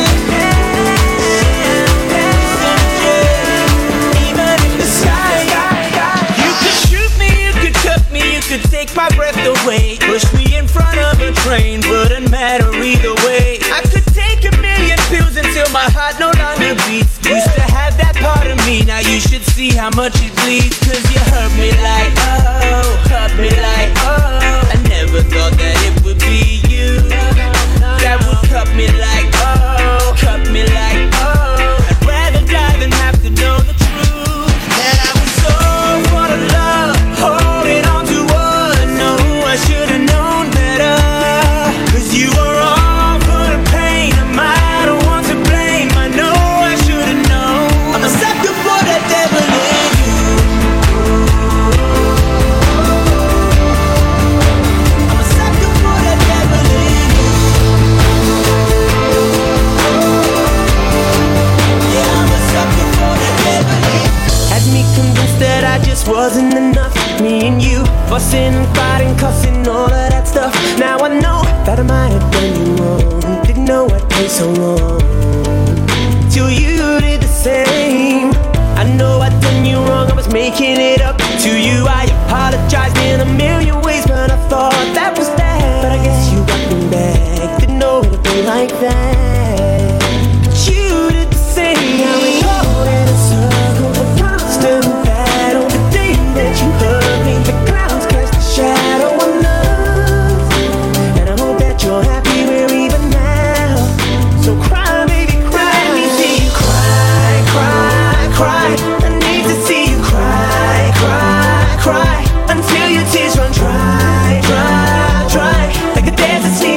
[SPEAKER 5] Even if the sky, you could shoot me, you could cut me, you could take my breath away, push me in front of a train, wouldn't matter either way. I could take a million pills until my heart no longer beats. Used to have that part of me, now you should see how much it bleeds. Cause you hurt me like, oh, hurt me like, oh. I never thought that it would be you that would cut me like, oh, cut me like, oh. I'd rather die than have to know the truth. That I was so full of love, holding on to what I know I should've known better. Cause you were all for the pain, am I the one to blame? I know I should've known. I'm a sucker for that devil in you. I'm a sucker for that devil in you. Yeah, I'm a sucker for that devil in you. Had me convinced that I just wasn't enough. Me and you, fussing and fighting, cussing, all of that stuff. Now I know that I might have done you wrong. Didn't know I'd take so long till you did the same. I know I'd done you wrong, I was making it up to you. I apologized in a million ways, but I thought that was that. But I guess you got me back, didn't know it'd be like that. But you did the same. Now we go in a circle, a constant battle. The day that you hurt me, the clouds cast a shadow on us. And I hope that you're happy we're even now. So cry, baby, cry. Let me see you cry, cry, cry. I need to see you cry, cry, cry, until your tears run dry, dry, dry. Like the desert sea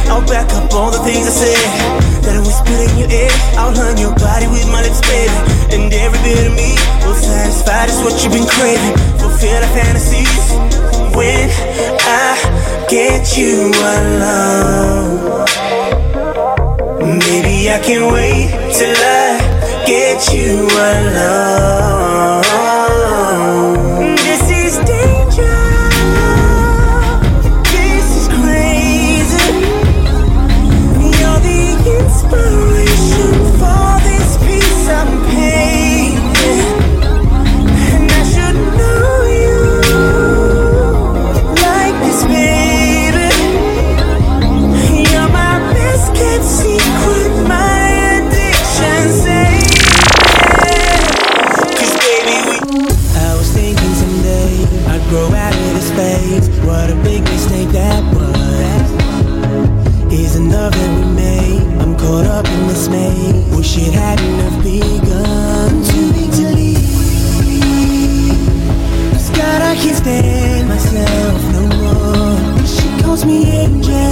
[SPEAKER 5] I'll back up all the things I said, that I whispered in your ear. I'll learn your body with my lips, baby, and every bit of me will satisfy. That's what you've been craving. Fulfill our fantasies when I get you alone. Maybe I can't wait till I get you alone. This is danger. This is crazy. You're the inspiration for this piece I'm painting, and I should know you like this, baby. You're my best kept secret, my addiction, say yeah. Cause baby, we I was thinking someday I'd grow out of this phase. What a big mistake that was. Isn't love that we made? I'm caught up in this maze. Wish it hadn't have begun. Too big to leave. Cause God, I can't stand myself no more. She calls me angel.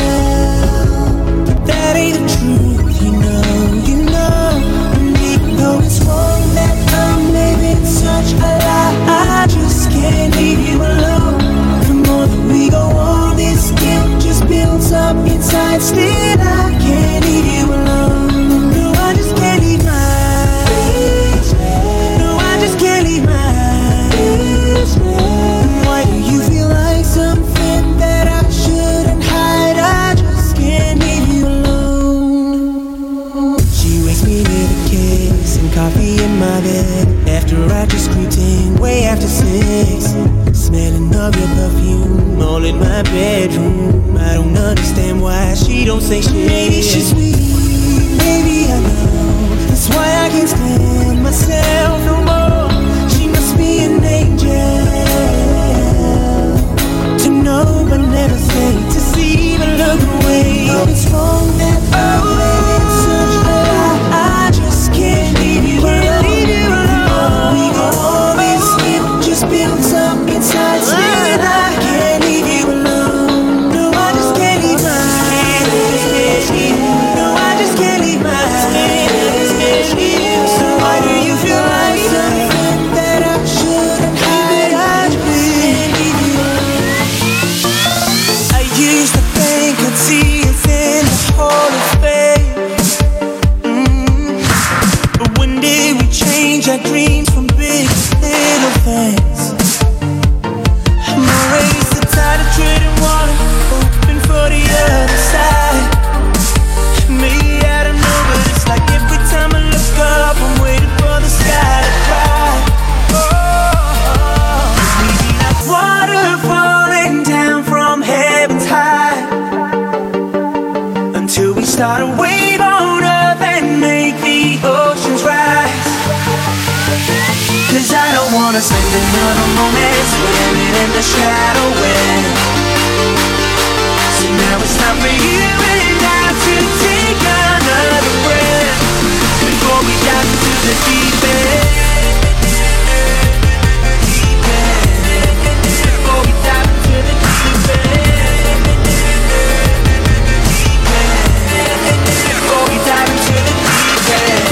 [SPEAKER 5] That ain't the truth, you know, you know. And even though it's wrong that I'm living such a lie, I just can't leave you alone. The more that we go on, this guilt just builds up inside. Still, I can't leave you alone. No, I just can't leave mine. No, I just can't leave mine. Why do you feel like something that I shouldn't hide? I just can't leave you alone. She wakes me with a kiss and coffee in my bed. After I just creeped in way after six, smelling of your perfume all in my bedroom. I don't understand why she don't say shit. Maybe she's sweet, maybe I know. That's why I can't stand myself no more. She must be an angel to know but never say, to see but look away. Oh, it's wrong that I'm living such a lie. I just can't leave you alone. We go all this guilt just builds up inside. Still, I can't leave you alone. No, I just can't leave mine. No, I just can't leave mine. So why do you feel like something that I shouldn't hide? I just can't leave you alone. I used to think I'd see us in the Hall of Fame, mm. But when did we change our dreams from big to little things? I'm already so tired of treading water, hoping for the other side. Maybe I don't know, but it's like every time I look up, I'm waiting for the sky to cry. Oh, we be like water falling down from heaven's high, until we start a wave on earth and make the oceans rise. Cause I don't wanna spend another moment swimming in the shadow wind. So now it's time for you and I to take another breath before we dive into the deep end. Before we dive into the deep end. Before we dive into the deep end.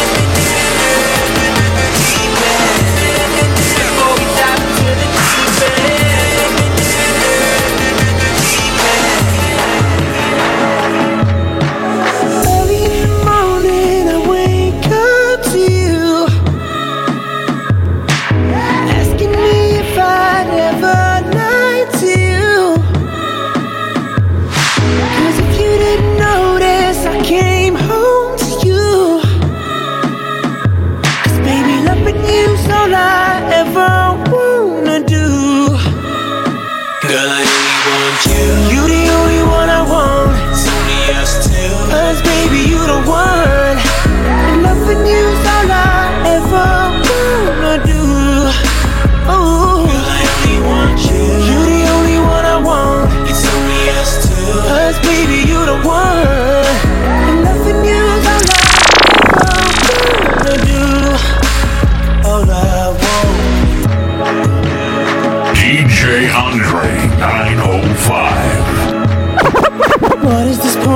[SPEAKER 5] Before we dive into the deep end.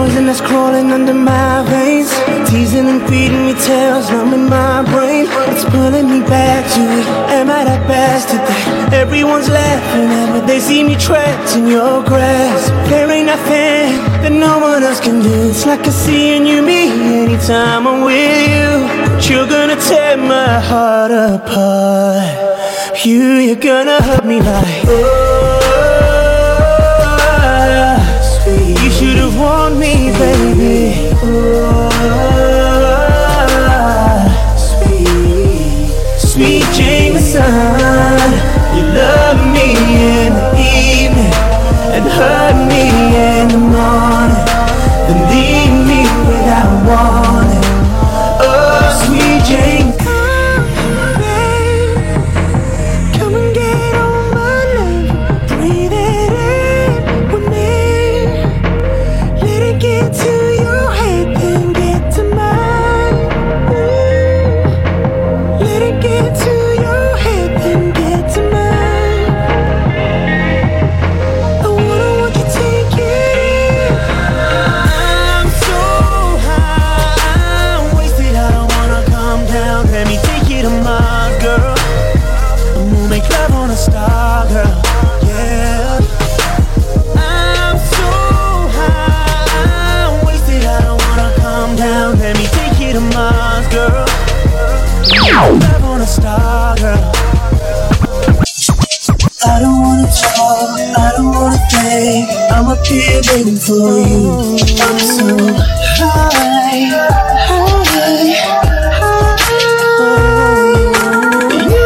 [SPEAKER 5] poison that's crawling under my veins, teasing and feeding me tales, numbing my brain. It's pulling me back to it. Am I that bastard that everyone's laughing at, but they see me trapped in your grasp? There ain't nothing that no one else can do. It's like I see in you me anytime I'm with you. But you're gonna tear my heart apart. You, you're gonna hurt me like, oh, sweet. You should've warned me, baby. Oh, sweet, sweet Jameson. You love me in the evening and hurt me in the morning, then leave me without warning. Oh, sweet Jameson. Love on a star, girl. I don't wanna talk, I don't wanna think. I'm up here waiting for you. I'm so high, high, high. You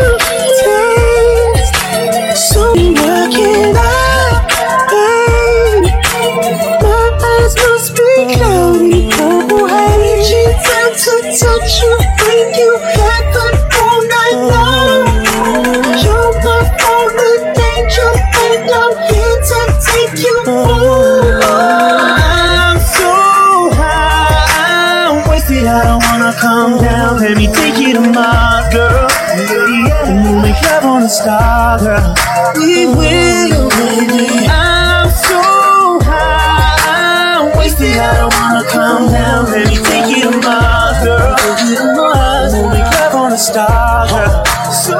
[SPEAKER 5] taste so working out, babe. My eyes must be cloudy. Oh, I need you down to touch you. You had fun all night long. You're my only danger, and I'm here to take you home. I'm so high, I'm wasted. I don't wanna calm down. Let me take you to Mars, girl. And we'll make love on a star, girl. We will, baby. I'm so high, I'm wasted. I don't wanna calm down. Let me take you to Mars, girl. Take you to Mars. We'll make love on a star, girl. So,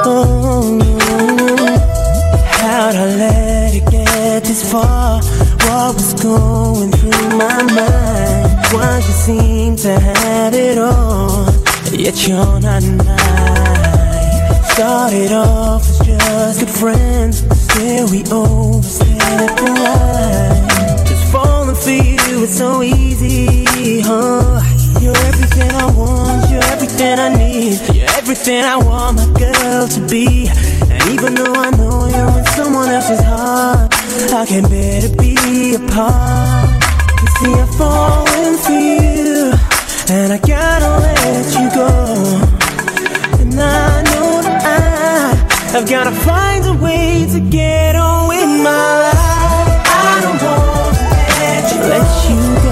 [SPEAKER 5] how'd I let it get this far? What was going through my mind? Why you seem to have it all, yet you're not mine. Started off as just good friends, still we overstepped the line. Just falling for you, it's so easy, huh? You're everything I want, you're everything I need. You're everything I want my girl to be. And even though I know you're in someone else's heart, I can't bear to be apart. You see I'm falling for you, and I gotta let you go. And I know that I, I've gotta find a way to get on with my life. I don't want to let you, let you go.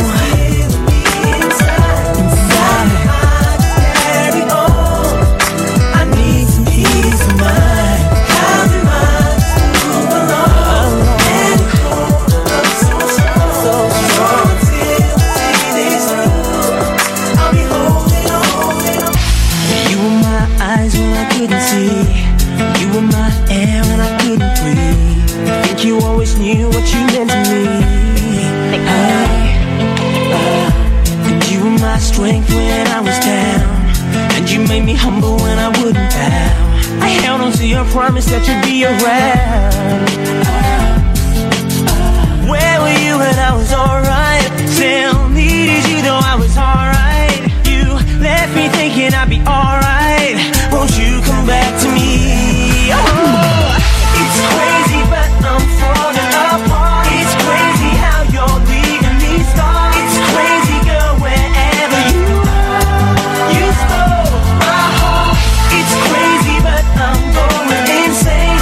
[SPEAKER 5] Strength when I was down, and you made me humble when I wouldn't bow. I held on to your promise that you'd be around. Where were you when I was alright? Still needed you though I was alright. You left me thinking I'd be alright. Won't you come back to me? Oh, it's crazy but I'm falling apart. It's crazy how you're leaving me scarred. It's crazy girl wherever you are. You stole my heart. It's crazy but I'm going insane.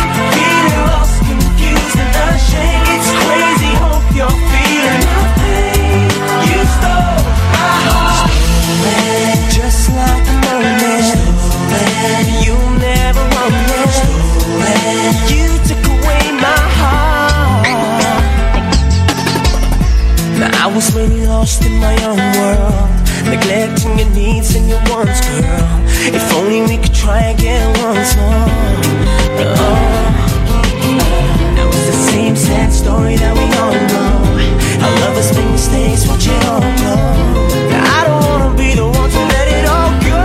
[SPEAKER 5] getting lost in my own world, neglecting your needs and your wants, girl. If only we could try again once more. Oh. Now it's the same sad story that we all know. Our lovers make mistakes, watch it all go. I don't wanna be the one to let it all go.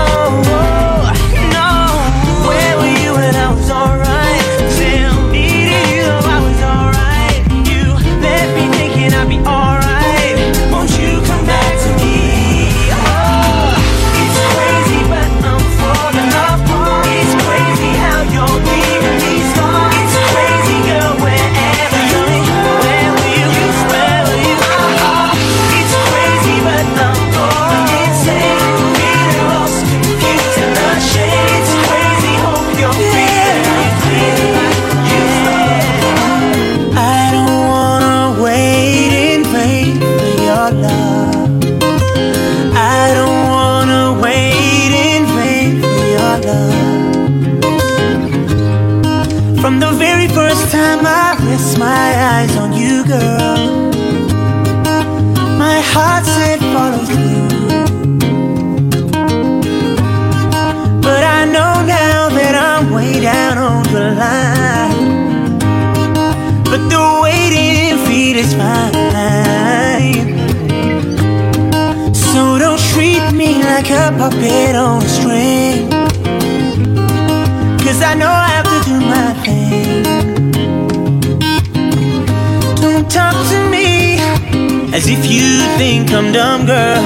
[SPEAKER 5] No, where were you when I was alright? Still needed you though I was alright. You left me thinking I'd be alright. Won't you come back to me? Oh, it's crazy but I'm falling off. It's crazy how you're leaving me strong. It's crazy girl, wherever you're, where were you? Where were you? Oh, it's crazy but I'm going insane. Feeling lost, confused and ashamed. It's crazy, hope you're feeling like you said. I don't wanna wait in vain for your love. I don't wanna wait in vain for your love. From the very first time I rest my eyes on you, girl, my heart said follow through. But I know now that I'm way down on the line. But the waiting feet is fine. So don't treat me like a puppet on a string, 'cause I know I have to do my thing. Don't talk to me as if you think I'm dumb, girl.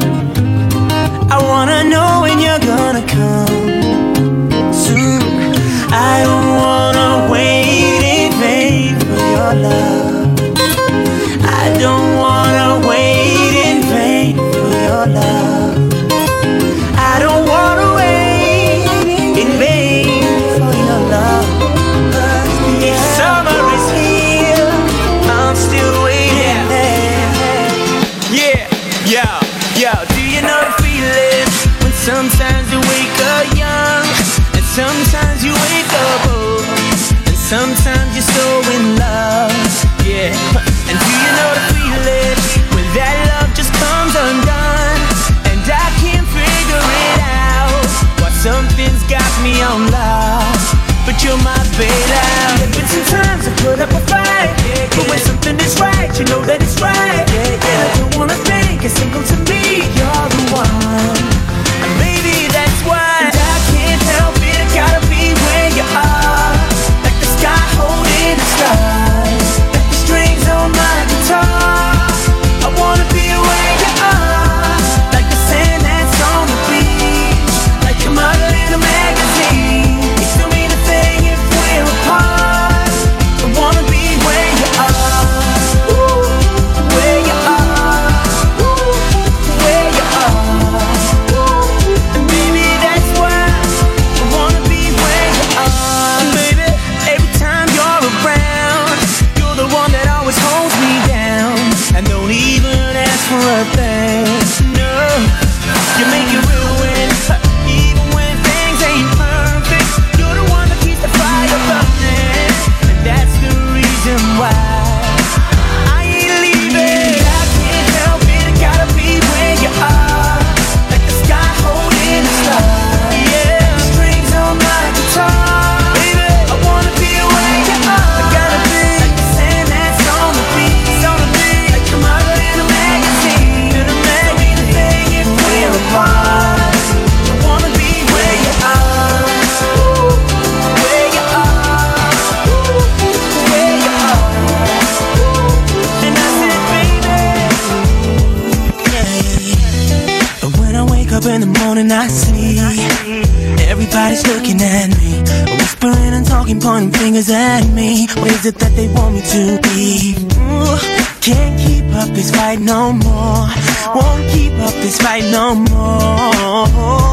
[SPEAKER 5] I wanna know when you're gonna come soon. I don't wanna wait in vain for your love. I don't wanna wait in vain for your love. I don't wanna wait in vain for your love. If summer is here, I'm still waiting there. Yeah, yeah, yeah. Do you know the feeling when sometimes you wake up young and sometimes you wake up old and sometimes you're so in love? Yeah. And do you know the feeling when that love just comes undone and I can't figure it out? Why something's got me on lock, but you're my bailout. There's been some times I put up a fight, but when something is right, you know that it's right. And I don't wanna think a single to me, you're the one. And baby, that's why I can't help it, I gotta be where you are. Like the sky holding the stars, like the strings on my guitar. I wanna be where you are, like the sand that's on the beach, like a model in a magazine. It don't mean a thing if we're apart. I wanna be where you are. Ooh, where you are. Ooh, where you are. Ooh, and baby, that's why I wanna be where you are. And baby, every time you're around, you're the one that always holds me down and don't even ask for a thing. No, you make it real when, even when things ain't perfect. You're the one that keeps the fire burning, and that's the reason why I ain't leaving. I can't help it, I gotta be where you are. Like the sky holding the stars, yeah. The strings on my guitar, baby. I wanna be where you are. I gotta be like the sand that's on the beach, on the beach. Like a model in a magazine, in a magazine. Don't mean a thing if we're apart. I wanna be where you are. Ooh, where you are. Ooh, where you are. And I said, baby, yeah. But when I wake up in the morning, I see everybody's looking at me, whispering and talking, pointing fingers at me. What is it that they want me to be? Ooh, can't keep up this fight no more. Won't keep up this fight no more.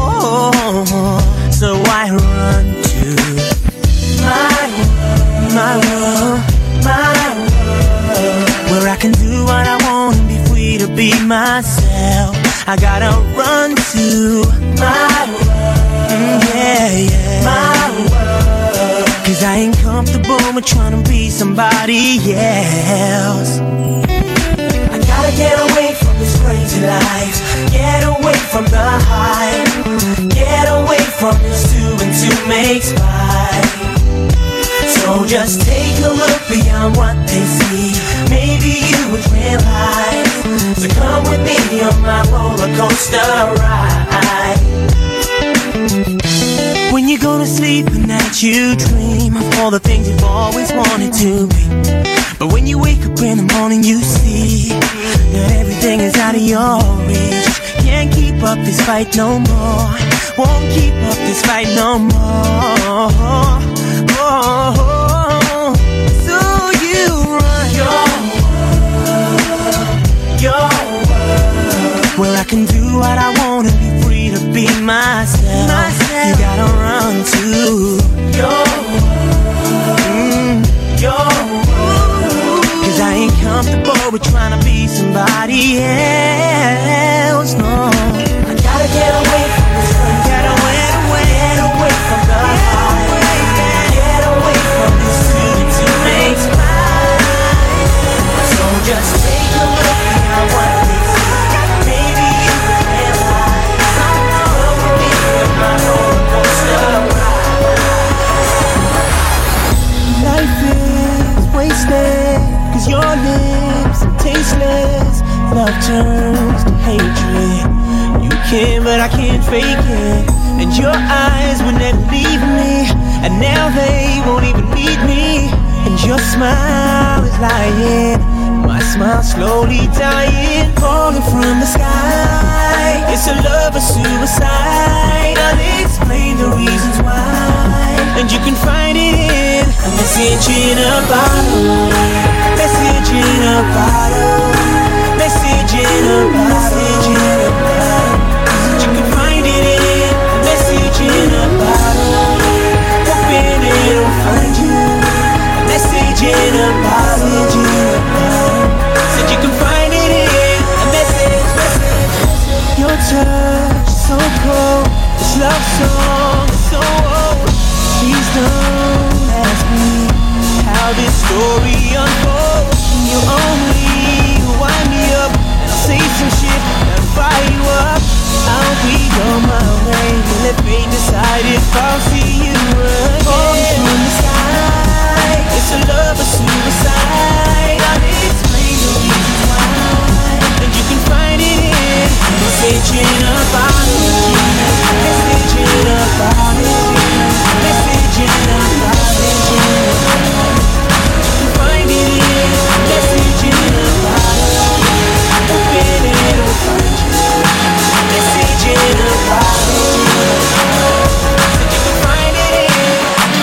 [SPEAKER 5] So I run to my world, my world, my world, where I can do what I want and be free to be myself. I gotta run to my world, mm, yeah, yeah, my world. 'Cause I ain't comfortable with trying to be somebody else. I gotta gotta get away from this crazy life. Get away from the hype. Get away from this two and two makes five. So just take a look beyond what they see. Maybe you would realize. So come with me on my roller coaster ride. When you go to sleep at night, you dream of all the things you've always wanted to be. But when you wake up in the morning, you see that everything is out of your reach. Can't keep up this fight no more. Won't keep up this fight no more. Oh, so you run your world, your world, where I can do what I want and be free to be myself. myself. You gotta run to your world, mm, your world. Cause I ain't comfortable with trying to be somebody else, no. I gotta get away from this place. Get away, away, get away from the high. Get away from this two and two makes five. So just take a look beyond what they see. Maybe you can realize. Come with me on my roller coaster ride. Life is wasted, cause your lips are tasteless. Love turns to hatred. You can, but I can't fake it. And your eyes would never leave me, and now they won't even need me. And your smile is lying, my smile slowly dying, falling from the sky. It's a love or suicide. I'll explain the reasons why, and you can find it in a message in a bottle. Message in a bottle. Message in a message in a bottle. You can find it in a message in a bottle. Open it, it'll find you. A message in a bottle. Said you can find it in a message, message. Your touch so cold. This love song is so old. Please don't ask me how this story unfolds. You only wind me up, and I'll say some shit that'll fire you up. I'll be on my way. Let fate decide if I'll see you again. Falling from the sky, it's a love or suicide. I'll explain the reasons why, and you can find it in a message in a bottle. Message in a bottle. Message in a bottle. You can find it in a message in a bottle. Open it, it'll find you. Message in a bottle. So you can find it in.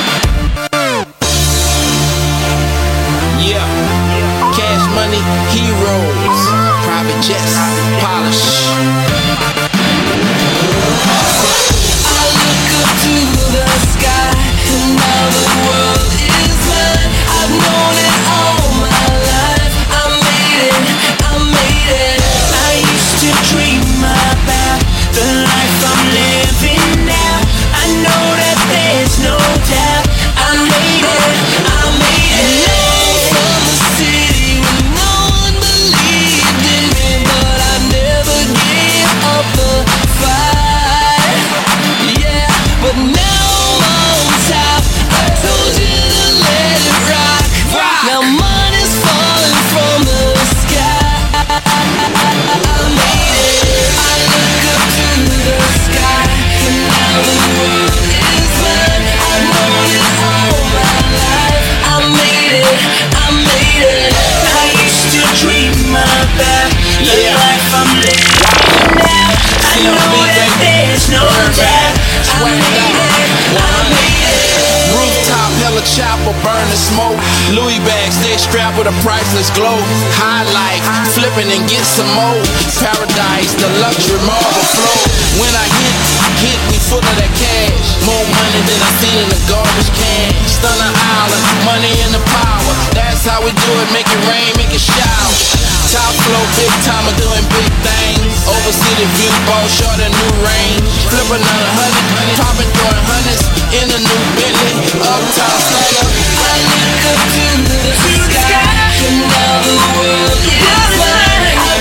[SPEAKER 3] Yeah, Cash Money, Heroes, Private Jets, Polish.
[SPEAKER 12] I look up to the sky, and now the world is mine. I've known it all my life. I made it, I made it.
[SPEAKER 5] I used to dream about the life I'm living now. I know that there's no doubt. I made it, I made it.
[SPEAKER 12] From the city when no one believed in me, but I never gave up the fight. Yeah, but now I'm on top. I told you to let it rock. Now money's falling from the sky. I made it. I look up to the sky, and now the world is mine. I've known it all my life. I made it. I made it.
[SPEAKER 5] I used to dream about the life I'm living now. I know that there's no doubt. I made it, I made it.
[SPEAKER 3] Rooftop, hella chopper, burning smoke. Louis bags, they strapped with a priceless glow. High life, flipping and get some more. Paradise, the luxury marble flow. When I hit, hit me full of that cash. More money than I see in the garbage can. Stunner Island, money and the power. That's how we do it, make it rain, make it shower. Top flow, big timer, doing big things. Over city view, ball short a new range. Flip another hundred, popping throwing hundreds in a new Bentley. Uptown stunner.
[SPEAKER 12] I look up to the sky, and now the world is mine. I've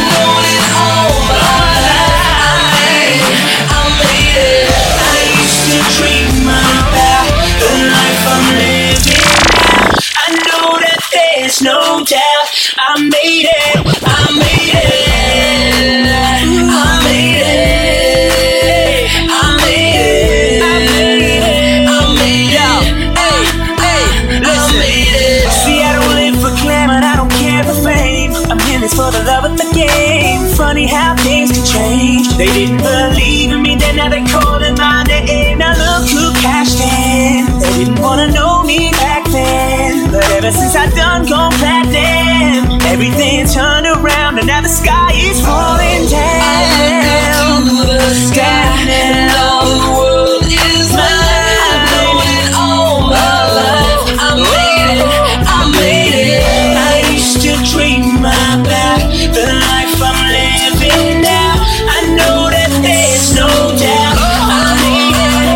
[SPEAKER 5] funny how things can change. They didn't believe in me, then now they calling my name. Now look who cashed in. They didn't wanna know me back then, but ever since I done gone platinum, everything turned around and now the sky is falling down.
[SPEAKER 12] I look up to the sky and now the world is mine. I've known it all my life. I made it, I made it.
[SPEAKER 5] I used to dream about the life I'm living now. I know that there's no doubt I made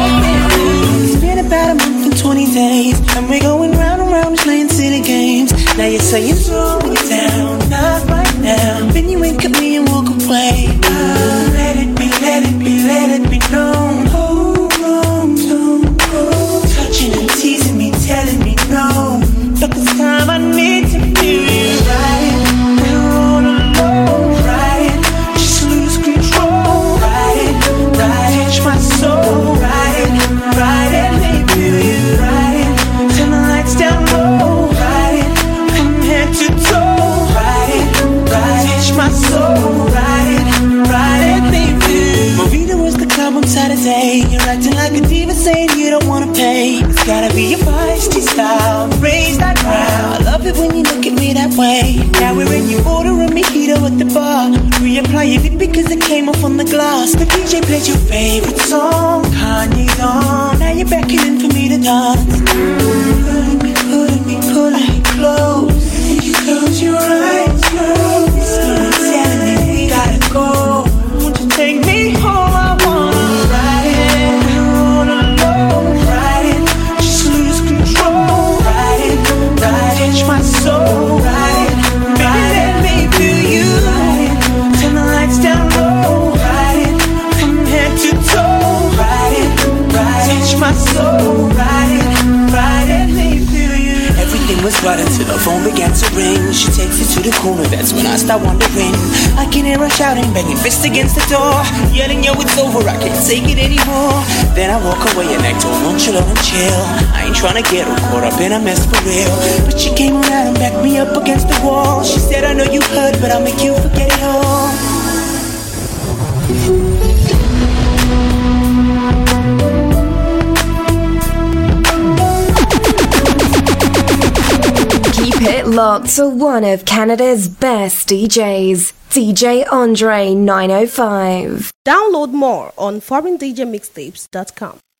[SPEAKER 5] it. It's been about a month and twenty days, and we're going round and round playing silly games. Now you're saying slow it down, not right now. Then you wink at me and walk away. Oh, let it be, let it be, let it be known. Oh, oh, oh, oh. Touching and teasing me, telling me no. But this time I need to feel you right. We're all alone, right? Just lose control, right? Right, touch my soul, right? Right, and let me feel you right. Turn the lights down low, right? From head to toe, right? Right, touch my soul, right? Right, and let me feel you. Movida was the club on Saturday. You're acting like a diva, saying you don't wanna pay. It's gotta be your feisty style, raise that crowd. I love it when you look at me that way. Now we're in, you order a mojito at the bar. Reapply it because it came off on the glass. The D J plays your favorite song, Kanye's on. Now you're beckoning for me to dance. Pulling me, pulling me, pulling me close. You close your eyes, close. You're telling me we gotta go. Won't you take me home? I wanna ride it. We're all alone, ride it. Just lose control, ride it, ride it. Touch my soul, ride it, ride it. Let me feel you, ride it. Turn the lights down low, ride it. From head to toe, ride it, ride it. Touch my soul, ride it, ride it. Let me feel you. Everything was right until the phone began to ring. She takes it to the corner, that's when I start wondering. I can hear her shouting, banging fists against the door, yelling, yo, it's over, I can't take it anymore. Then I walk away and act all nonchalant and chill. I ain't tryna get her caught up in a mess for real. But she came around and backed me up against the wall. She said, I know you heard, but I'll make you forget it all.
[SPEAKER 2] Keep it locked to one of Canada's best D Js, D J Andre nine oh five.
[SPEAKER 1] Download more on foreign d j mixtapes dot com.